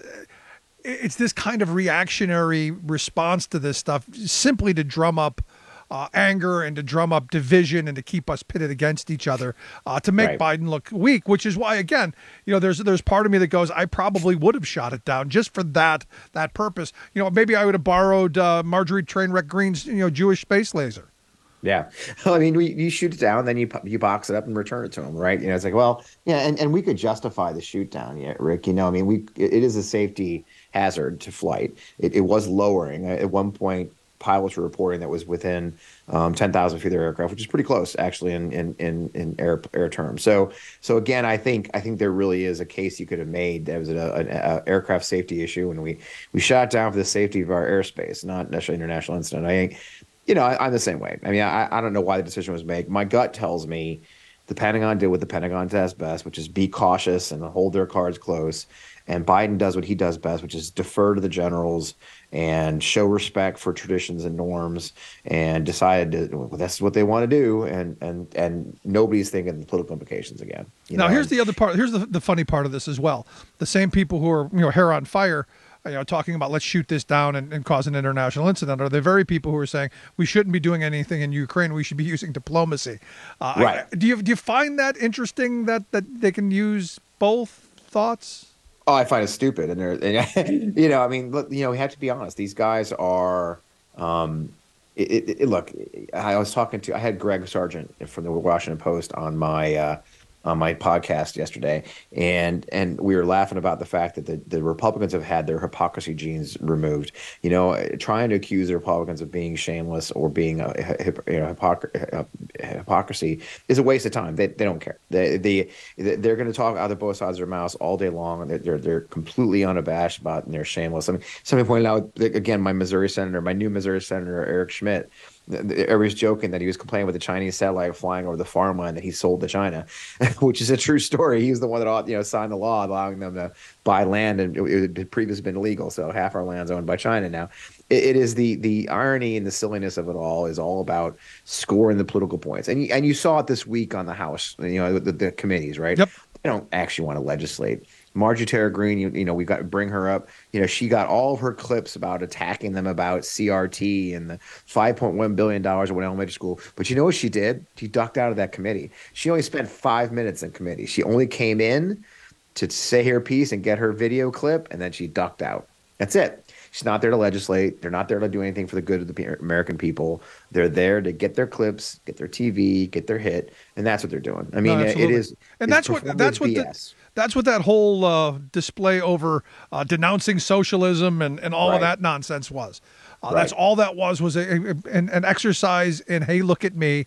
it's this kind of reactionary response to this stuff simply to drum up Uh, anger and to drum up division and to keep us pitted against each other, uh, to make Right. Biden look weak, which is why, again, you know, there's there's part of me that goes, I probably would have shot it down just for that that purpose. You know, maybe I would have borrowed uh, Marjorie Trainwreck Green's, you know, Jewish space laser. Yeah. Well, I mean, we, you shoot it down, then you you box it up and return it to them, right? You know, it's like, well, yeah, and, and we could justify the shoot down, yeah, Rick. You know, I mean, we it is a safety hazard to flight. It, it was lowering. At one point, pilots were reporting that was within um, ten thousand feet of their aircraft, which is pretty close, actually, in in in, in air air terms. So so again, I think I think there really is a case you could have made. That was an a, a aircraft safety issue, and we we shot it down for the safety of our airspace, not necessarily international incident. I think, you know, I, I'm the same way. I mean, I, I don't know why the decision was made. My gut tells me the Pentagon did what the Pentagon does best, which is be cautious and hold their cards close. And Biden does what he does best, which is defer to the generals and show respect for traditions and norms, and decided to, well, that's what they want to do. And and and nobody's thinking the political implications again. You now, know? here's the other part. Here's the, the funny part of this as well. The same people who are, you know, hair on fire, you know, talking about let's shoot this down and, and cause an international incident are the very people who are saying we shouldn't be doing anything in Ukraine. We should be using diplomacy. Uh, Right. I, do you do you find that interesting that that they can use both thoughts? Oh, I find it stupid, and they're, and, you know, I mean, look, you know, we have to be honest. These guys are, um, it, it, it, look, I was talking to, I had Greg Sargent from the Washington Post on my uh, on my podcast yesterday, and and we were laughing about the fact that the, the Republicans have had their hypocrisy genes removed. You know, trying to accuse the Republicans of being shameless or being a, you know, hypocr- hypocrisy is a waste of time. They they don't care. They they they're going to talk out of both sides of their mouths all day long. They're they're, they're completely unabashed about it, and they're shameless. I mean, somebody pointed out again, my Missouri senator, my new Missouri senator Eric Schmidt. Everybody's joking that he was complaining with the Chinese satellite flying over the farmland that he sold to China, which is a true story. He was the one that, you know, signed the law allowing them to buy land, and it had previously been illegal. So half our land's owned by China now. It, it is the the irony and the silliness of it all is all about scoring the political points. And you, and you saw it this week on the House, you know, the, the committees, right? Yep. They don't actually want to legislate. Marjorie Taylor Greene, you, you know, we got to bring her up. You know, she got all of her clips about attacking them about C R T and the five point one billion dollars at one elementary school. But you know what she did? She ducked out of that committee. She only spent five minutes in committee. She only came in to say her piece and get her video clip, and then she ducked out. That's it. She's not there to legislate. They're not there to do anything for the good of the American people. They're there to get their clips, get their T V, get their hit, and that's what they're doing. I mean, No, it absolutely. is, and it's that's what that's what B the, S. that's what that whole uh, display over uh, denouncing socialism and, and all of Right. that nonsense was. Uh, Right. That's all that was was a, a, an, an exercise in, hey, look at me.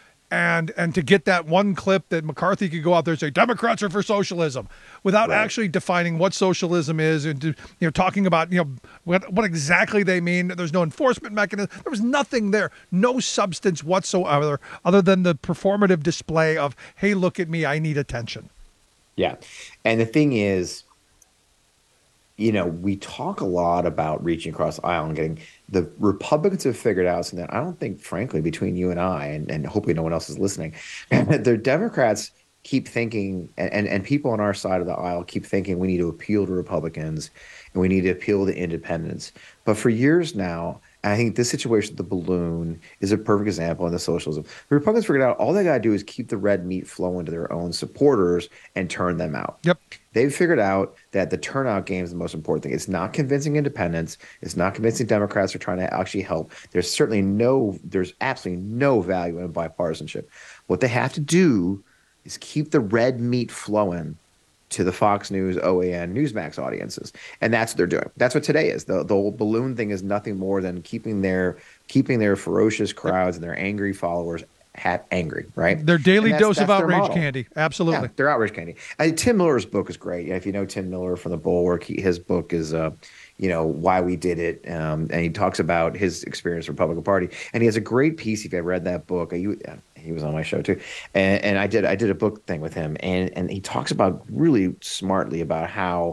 And and to get that one clip that McCarthy could go out there and say Democrats are for socialism without Right. actually defining what socialism is, and to, you know, talking about, you know, what what exactly they mean. There's no enforcement mechanism. There was nothing there, no substance whatsoever, other than the performative display of, hey, look at me, I need attention. Yeah. And the thing is, you know, we talk a lot about reaching across the aisle and getting the Republicans have figured out something that I don't think, frankly, between you and I, and, and hopefully no one else is listening, the Democrats keep thinking, and, and, and people on our side of the aisle keep thinking we need to appeal to Republicans and we need to appeal to independents. But for years now, and I think this situation with the balloon is a perfect example in the socialism. The Republicans figured out all they got to do is keep the red meat flowing to their own supporters and turn them out. Yep. They've figured out that the turnout game is the most important thing. It's not convincing independents. It's not convincing Democrats are trying to actually help. There's certainly no, there's absolutely no value in bipartisanship. What they have to do is keep the red meat flowing to the Fox News, O A N, Newsmax audiences. And that's what they're doing. That's what today is. The, the whole balloon thing is nothing more than keeping their keeping their ferocious crowds and their angry followers ha- angry, right? Their daily And that's- dose of that's their outrage model. candy. Absolutely. Yeah, they're outrage candy. I, Tim Miller's book is great. If you know Tim Miller from the Bulwark, he, his book is, uh, you know, Why We Did It. Um, and he talks about his experience with the Republican Party. And he has a great piece. If you read that book, you, he was on my show too. And, and I did I did a book thing with him. And, and he talks about really smartly about how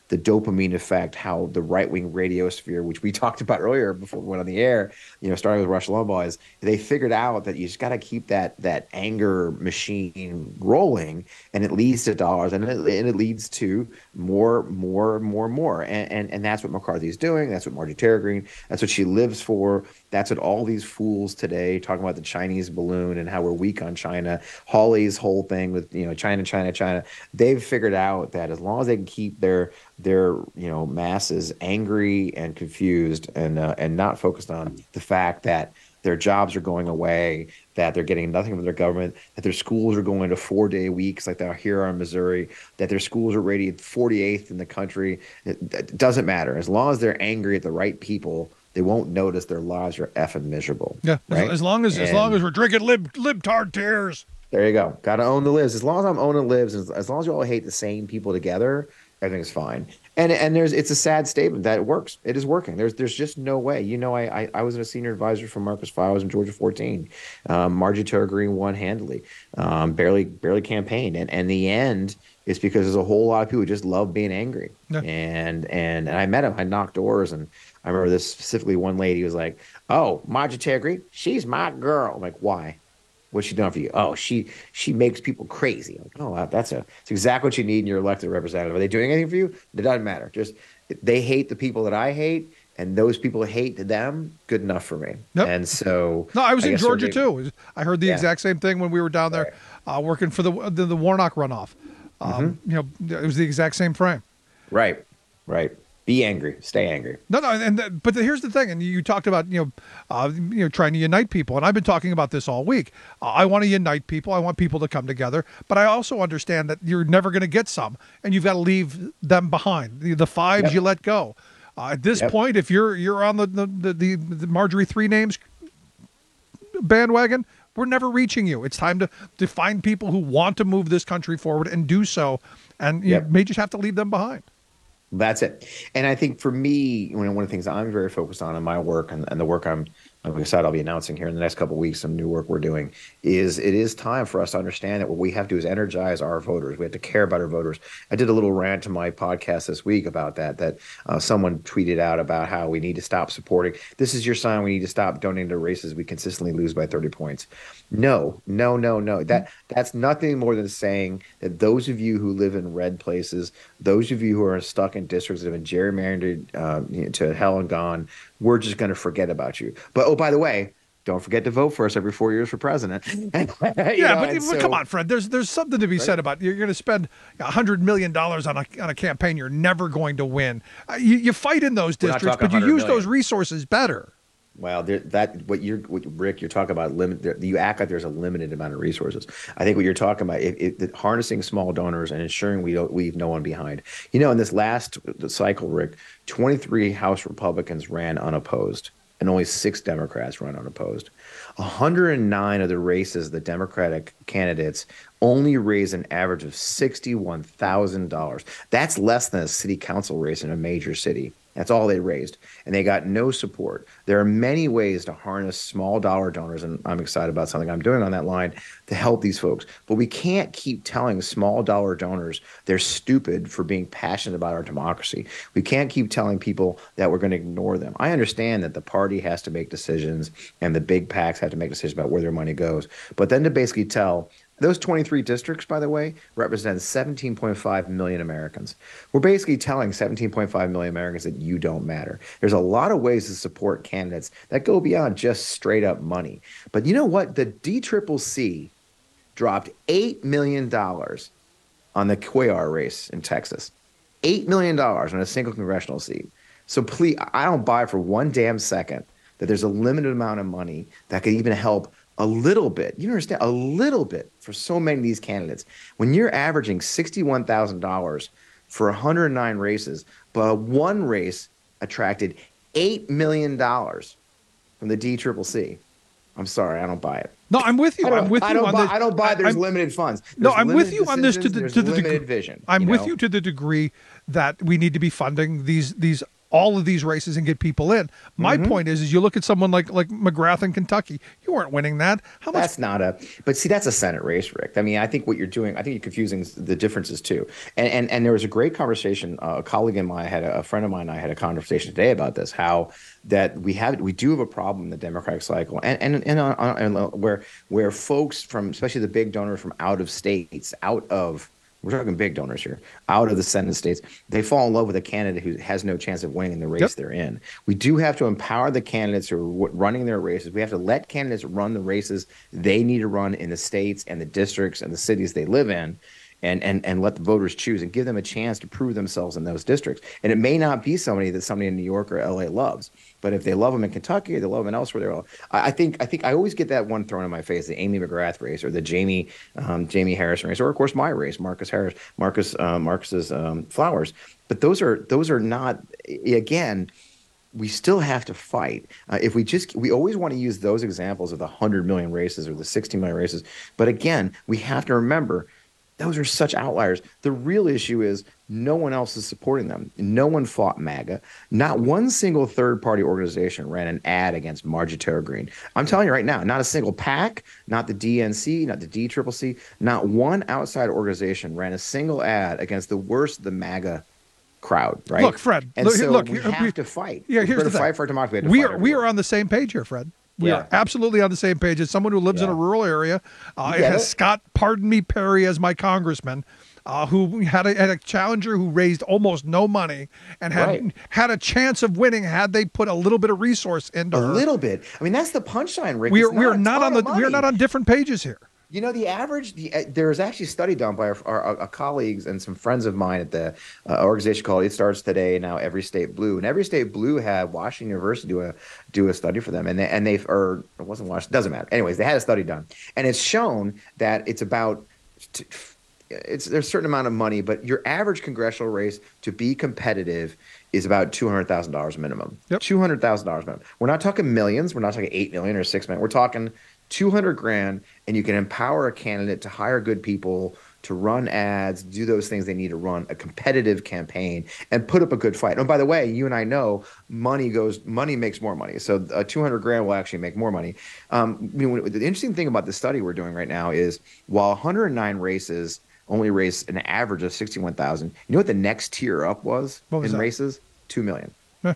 the dopamine effect, how the right-wing radiosphere, which we talked about earlier before we went on the air, you know, starting with Rush Limbaugh, is they figured out that you just got to keep that that anger machine rolling, and it leads to dollars, and it, and it leads to more, more, more, more, and, and and that's what McCarthy is doing. That's what Marjorie Taylor Greene. That's what she lives for. That's what all these fools today talking about the Chinese balloon and how we're weak on China. Hawley's whole thing with, you know, China, China, China. They've figured out that as long as they can keep their their you know masses angry and confused and uh, and not focused on the fact that their jobs are going away, that they're getting nothing from their government, that their schools are going to four-day weeks like they are here in Missouri, that their schools are rated forty-eighth in the country. It, it doesn't matter. As long as they're angry at the right people, they won't notice their lives are effing miserable. Yeah, right? as, as long as and as long as we're drinking lib libtard tears. There you go. Got to own the libs. As long as I'm owning libs, as, as long as you all hate the same people together, everything's fine. And and there's it's a sad statement that it works. It is working. There's there's just no way. You know, I I, I was a senior advisor for Marcus Files in Georgia fourteen. Um, Marjorie Taylor Greene won handily, um, barely barely campaigned, and and the end is because there's a whole lot of people who just love being angry. Yeah. And and and I met him. I knocked doors, and I remember this specifically. One lady was like, "Oh, Marjorie Taylor Greene, she's my girl." I'm like, "Why? What's she done for you?" "Oh, she she makes people crazy." I'm like, "Oh, that's a that's exactly what you need in your elected representative." Are they doing anything for you? It doesn't matter. Just they hate the people that I hate, and those people hate them. Good enough for me. Yep. And so, no, I was I in Georgia they, too. I heard the yeah. exact same thing when we were down there right. uh, working for the, the the Warnock runoff. Um, mm-hmm. You know, it was the exact same frame. Right, right. Be angry. Stay angry. No, no, and the, but the, here's the thing, and you talked about you know, uh, you know, trying to unite people, and I've been talking about this all week. Uh, I want to unite people. I want people to come together, but I also understand that you're never going to get some, and you've got to leave them behind. The, the fives yep. you let go. Uh, at this yep. point, if you're you're on the the, the the the Marjorie Three Names bandwagon, we're never reaching you. It's time to to find people who want to move this country forward and do so, and you yep. may just have to leave them behind. That's it. And I think for me, one of the things I'm very focused on in my work and, and the work I'm, like I said, I'll be announcing here in the next couple of weeks, some new work we're doing, is it is time for us to understand that what we have to do is energize our voters. We have to care about our voters. I did a little rant to my podcast this week about that, that uh, someone tweeted out about how we need to stop supporting. This is your sign. We need to stop donating to races we consistently lose by thirty points. No, no, no, no. That that's nothing more than saying that those of you who live in red places, those of you who are stuck in districts that have been gerrymandered uh, you know, to hell and gone, we're just going to forget about you. But oh, by the way, don't forget to vote for us every four years for president. yeah, know, but, but so, come on, Fred. There's there's something to be right? said about you're going to spend a hundred million dollars on a on a campaign you're never going to win. Uh, you you fight in those we're districts, but you use million. those resources better. Well, there, that what you're, what, Rick, you're talking about limit. There, you act like there's a limited amount of resources. I think what you're talking about, it, it, harnessing small donors and ensuring we don't leave no one behind. You know, in this last cycle, Rick, twenty-three House Republicans ran unopposed, and only six Democrats ran unopposed. one hundred nine of the races, the Democratic candidates only raised an average of sixty-one thousand dollars. That's less than a city council race in a major city. That's all they raised, and they got no support. There are many ways to harness small dollar donors, and I'm excited about something I'm doing on that line to help these folks. But we can't keep telling small dollar donors they're stupid for being passionate about our democracy. We can't keep telling people that we're going to ignore them. I understand that the party has to make decisions, and the big PACs have to make decisions about where their money goes. But then to basically tell those twenty-three districts, by the way, represent seventeen point five million Americans. We're basically telling seventeen point five million Americans that you don't matter. There's a lot of ways to support candidates that go beyond just straight up money. But you know what? The D C C C dropped eight million dollars on the Cuellar race in Texas. eight million dollars on a single congressional seat. So please, I don't buy for one damn second that there's a limited amount of money that could even help a little bit. You understand? A little bit for so many of these candidates. When you're averaging sixty-one thousand dollars for one hundred nine races, but one race attracted eight million dollars from the D C C C. I'm sorry, I don't buy it. No, I'm with you. I'm with you I don't on buy, this. I don't buy there's I'm, limited funds. There's no, I'm with you on this to the, to the degree. Vision, I'm you with know? you to the degree that we need to be funding these these all of these races and get people in. My Mhm. point is, is you look at someone like like McGrath in Kentucky. You weren't winning that. How much? That's not a, but see, that's a Senate race, Rick. I mean, I think what you're doing, I think you're confusing the differences too. And and, and there was a great conversation. Uh, a colleague of mine had a, a friend of mine and I had a conversation today about this. How that we have, we do have a problem in the Democratic cycle, and and and, uh, and uh, where where folks from, especially the big donors from out of states, out of we're talking big donors here, out of the Senate states, they fall in love with a candidate who has no chance of winning the race Yep. they're in. We do have to empower the candidates who are w- running their races. We have to let candidates run the races they need to run in the states and the districts and the cities they live in, and and and let the voters choose and give them a chance to prove themselves in those districts. And it may not be somebody that somebody in New York or L A loves, but if they love them in Kentucky, they love them elsewhere. They're all, I, I think I think I always get that one thrown in my face: the Amy McGrath race, or the Jamie um, Jamie Harrison race, or of course my race, Marcus Harris, Marcus uh, Marcus's um, Flowers. But those are those are not, again. We still have to fight. Uh, if we just, we always want to use those examples of the one hundred million races or the sixty million races. But again, we have to remember those are such outliers. The real issue is no one else is supporting them. No one fought MAGA. Not one single third-party organization ran an ad against Marjorie Taylor Greene. I'm telling you right now, not a single PAC, not the D N C, not the D C C C, not one outside organization ran a single ad against the worst of the MAGA crowd, right? Look, Fred. And look, so look, we here- have we- to fight. Yeah, If here's we're the to thing. fight for democracy. We, have to we fight are we everywhere. are on the same page here, Fred. We Yeah. are absolutely on the same page. As someone who lives in a Yeah. rural area, uh, You it get has it? Scott, pardon me, Perry as my congressman, uh, who had a, had a challenger who raised almost no money and had Right. had a chance of winning had they put a little bit of resource into A her. little bit. I mean, that's the punchline, Rick. We are It's we are a not on ton the of we are money. not on different pages here. You know, the average, the, uh, there's actually a study done by our, our, our colleagues and some friends of mine at the uh, organization called It Starts Today, now Every State Blue. And Every State Blue had Washington University do a do a study for them. And they, and they or it wasn't Washington, doesn't matter. Anyways, they had a study done. And it's shown that it's about, t- it's there's a certain amount of money, but your average congressional race to be competitive is about two hundred thousand dollars minimum. Yep. two hundred thousand dollars minimum. We're not talking millions. We're not talking eight million or six million. We're talking two hundred grand, and you can empower a candidate to hire good people, to run ads, do those things they need to run a competitive campaign, and put up a good fight. And by the way, you and I know money goes, money makes more money. So uh, two hundred grand will actually make more money. Um, you know, the interesting thing about the study we're doing right now is while one hundred nine races only raised an average of sixty-one thousand, you know what the next tier up was, What was in that? races? two million. Huh.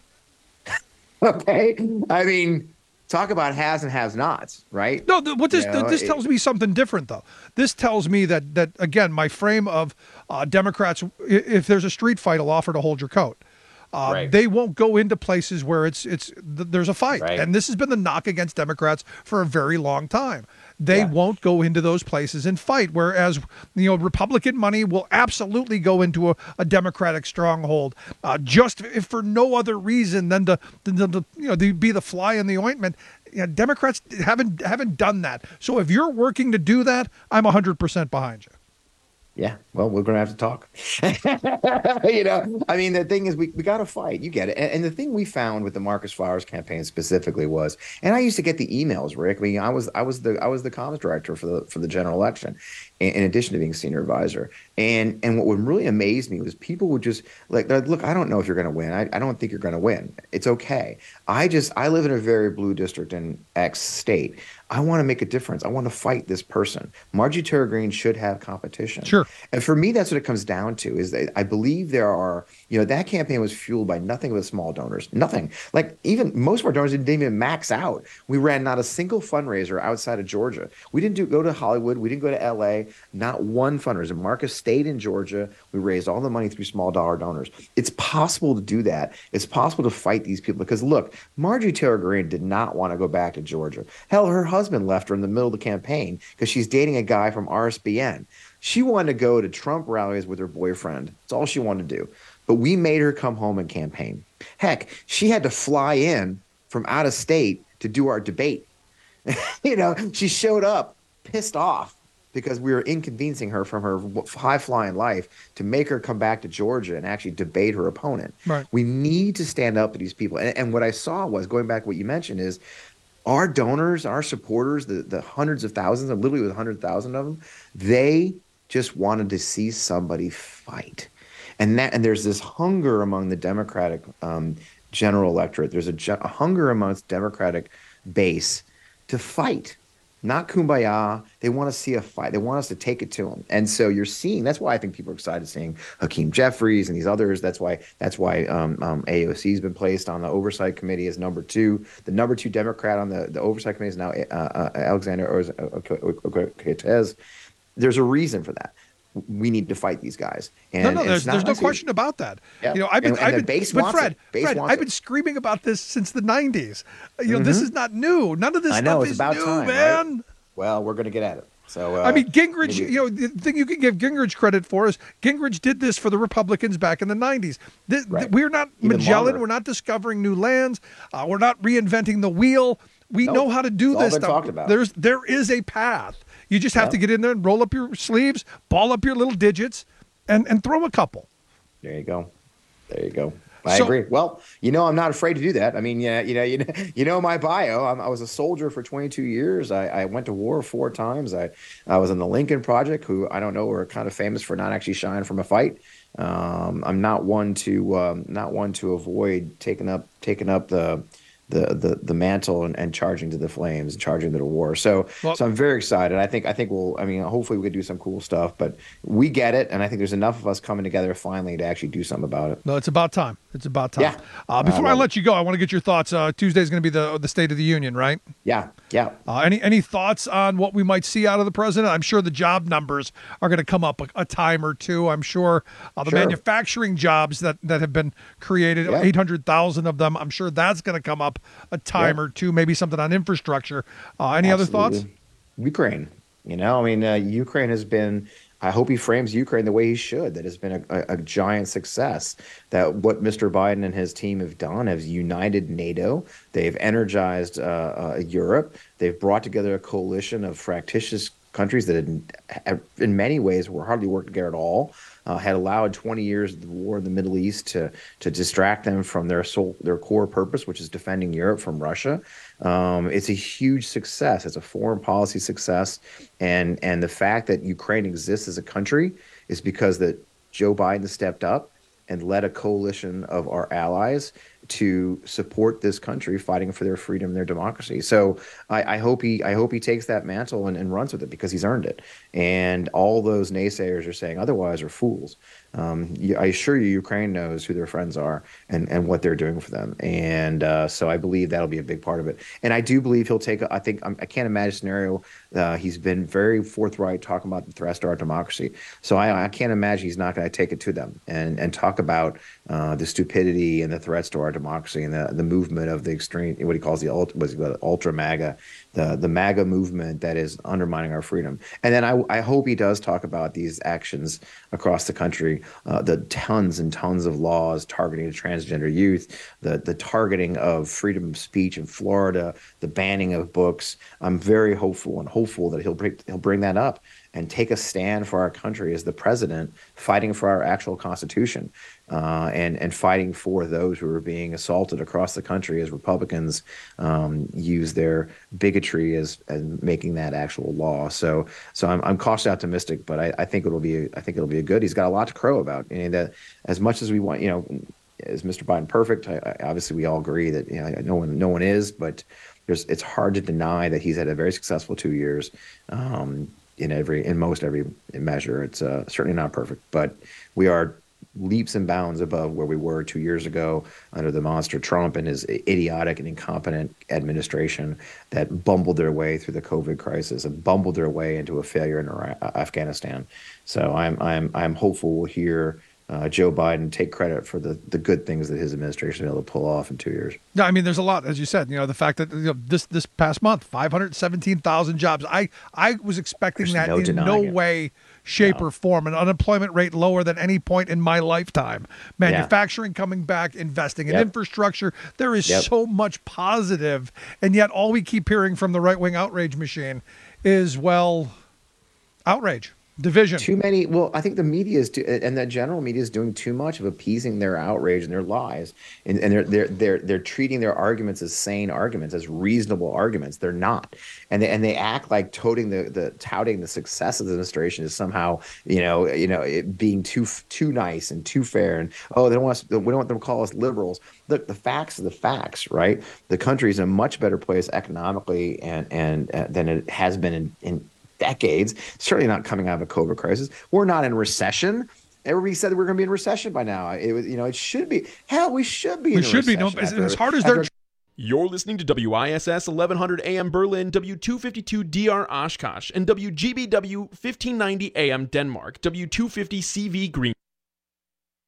Okay. I mean, talk about haves and has nots, right? No, th- what this You know, this it- tells me something different, though. This tells me that that again, my frame of uh, Democrats, i- if there's a street fight, will offer to hold your coat. Uh, Right. They won't go into places where it's it's th- there's a fight, Right. and this has been the knock against Democrats for a very long time. They Yeah. won't go into those places and fight, whereas you know Republican money will absolutely go into a, a Democratic stronghold, uh, just if for no other reason than to, than to you know to be the fly in the ointment. You know, Democrats haven't haven't done that. So if you're working to do that, I'm one hundred percent behind you. Yeah, well, we're going to have to talk. you know, I mean, the thing is, we, we got to fight. You get it. And, and the thing we found with the Marcus Flowers campaign specifically was, and I used to get the emails, Rick. I mean, I was I was the I was the comms director for the for the general election, in, in addition to being senior advisor. And and what would really amaze me was people would just like, they're like, look, I don't know if you're going to win. I, I don't think you're going to win. It's okay. I just I live in a very blue district in X state. I want to make a difference. I want to fight this person. Marjorie Taylor Greene should have competition. Sure. And for me, that's what it comes down to is that I believe there are, you know, that campaign was fueled by nothing but small donors. Nothing. Like even most of our donors didn't even max out. We ran not a single fundraiser outside of Georgia. We didn't do go to Hollywood. We didn't go to L A. Not one fundraiser. Marcus stayed in Georgia. We raised all the money through small dollar donors. It's possible to do that. It's possible to fight these people because look, Marjorie Taylor Greene did not want to go back to Georgia. Hell, her husband left her in the middle of the campaign because she's dating a guy from R S B N. She wanted to go to Trump rallies with her boyfriend. That's all she wanted to do. But we made her come home and campaign. Heck, she had to fly in from out of state to do our debate. you know, she showed up pissed off because we were inconveniencing her from her high-flying life to make her come back to Georgia and actually debate her opponent. Right. We need to stand up to these people. And, and what I saw was, going back to what you mentioned, is our donors, our supporters, the, the hundreds of thousands, and literally with one hundred thousand of them, they just wanted to see somebody fight. and that and there's this hunger among the Democratic um, general electorate. There's a, ge- a hunger amongst Democratic base to fight. Not kumbaya. They want to see a fight. They want us to take it to them. And so you're seeing. That's why I think people are excited seeing Hakeem Jeffries and these others. That's why. That's why um, um, A O C has been placed on the oversight committee as number two. The number two Democrat on the, the oversight committee is now uh, uh, Alexander Ocasio-Cortez. There's a reason for that. We need to fight these guys. And no, no, there's, there's no easy. question about that. Yeah. You know, I've been, and, and I've the been, base but wants Fred, it. Base Fred, wants I've it. been screaming about this since the nineties. You know, mm-hmm. this is not new. None of this I know, stuff it's is about new, time, man. Right? Well, we're going to get at it. So uh, I mean, Gingrich. maybe. You know, the thing you can give Gingrich credit for is Gingrich did this for the Republicans back in the nineties. This, Right. We're not Even Magellan. longer. We're not discovering new lands. Uh, we're not reinventing the wheel. We Nope. know how to do It's all this been stuff. talked about. There's there is a path. You just have Yep. to get in there and roll up your sleeves, ball up your little digits, and and throw a couple. There you go. There you go. I So- agree. Well, you know, I'm not afraid to do that. I mean, yeah, you know, you know, you know my bio. I'm, I was a soldier for twenty-two years. I, I went to war four times. I, I was in the Lincoln Project, who I don't know were kind of famous for not actually shying from a fight. Um, I'm not one to um, not one to avoid taking up taking up the the the, the mantle and, and charging to the flames, and charging to the war. So Well- so I'm very excited. I think I think we'll. I mean, hopefully we could do some cool stuff. But we get it, and I think there's enough of us coming together finally to actually do something about it. No, it's about time. It's about time. Yeah. Uh, before I I, love let you go, I want to get your thoughts. Uh, Tuesday's going to be the the State of the Union, right? Yeah, yeah. Uh, any any thoughts on what we might see out of the president? I'm sure the job numbers are going to come up a, a time or two. I'm sure uh, the Sure. manufacturing jobs that, that have been created, Yeah. eight hundred thousand of them, I'm sure that's going to come up a time Yeah. or two, maybe something on infrastructure. Uh, any other thoughts? Absolutely. Ukraine. You know, I mean, uh, Ukraine has been. I hope he frames Ukraine the way he should. That has been a, a, a giant success. That what Mister Biden and his team have done has united NATO. They've energized uh, uh, Europe. They've brought together a coalition of fractious countries that, had, in many ways, were hardly working together at all. Uh, had allowed twenty years of the war in the Middle East to to distract them from their sole, their core purpose, which is defending Europe from Russia. Um, it's a huge success. It's a foreign policy success, and and the fact that Ukraine exists as a country is because that Joe Biden stepped up and led a coalition of our allies to support this country fighting for their freedom and their democracy. So I, I hope he I hope he takes that mantle and, and runs with it because he's earned it. And all those naysayers are saying otherwise are fools. Um, I assure you, Ukraine knows who their friends are and, and what they're doing for them. And uh, so I believe that'll be a big part of it. And I do believe he'll take, I think, I can't imagine a scenario. Uh, he's been very forthright talking about the threats to our democracy. So I, I can't imagine he's not going to take it to them and, and talk about uh, the stupidity and the threats to our democracy and the, the movement of the extreme, what he calls the ultra, what's he called, ultra MAGA, the, the MAGA movement that is undermining our freedom. And then I, I hope he does talk about these actions across the country, uh, the tons and tons of laws targeting transgender youth, the, the targeting of freedom of speech in Florida, the banning of books. I'm very hopeful and hopeful that he'll bring, he'll bring that up and take a stand for our country as the president, fighting for our actual Constitution, uh, and and fighting for those who are being assaulted across the country as Republicans um, use their bigotry as, as making that actual law. So so I'm I'm cautiously optimistic, but I, I think it'll be I think it'll be a good. He's got a lot to crow about, and that as much as we want, you know, is Mister Biden perfect? I, I, obviously, we all agree that you know no one no one is, but there's it's hard to deny that he's had a very successful two years. Um, in every in most every measure. It's uh, certainly not perfect, but we are leaps and bounds above where we were two years ago under the monster Trump and his idiotic and incompetent administration that bumbled their way through the COVID crisis and bumbled their way into a failure in Iraq, Afghanistan. So I'm I'm I'm hopeful we'll hear Uh, Joe Biden take credit for the, the good things that his administration was able to pull off in two years. Yeah, I mean, there's a lot, as you said. You know, the fact that you know, this this past month, five hundred seventeen thousand jobs. I I was expecting There's that no in denying no it. way, shape, No. or form. An unemployment rate lower than any point in my lifetime. Manufacturing coming back, investing in Yep. infrastructure. There is Yep. so much positive, and yet all we keep hearing from the right wing outrage machine is, well, outrage. division. Too many. Well, I think the media is, too, and the general media is doing too much of appeasing their outrage and their lies, and, and they're they're they're they're treating their arguments as sane arguments, as reasonable arguments. They're not, and they, and they act like toting the the touting the success of the administration is somehow you know you know it being too too nice and too fair, and oh they don't want us, we don't want them to call us liberals. Look, the facts are the facts, right? The country is in a much better place economically and and uh, than it has been in. in decades, certainly not coming out of a COVID crisis. We're not in recession. Everybody said that we're going to be in recession by now. It was, you know, it should be. Hell, we should be. We in should a be. No, recession as, after, as hard as after, they're. You're listening to W I S S eleven hundred A M Berlin, W two fifty-two D R Oshkosh, and W G B W fifteen ninety A M Denmark, W two fifty C V Green.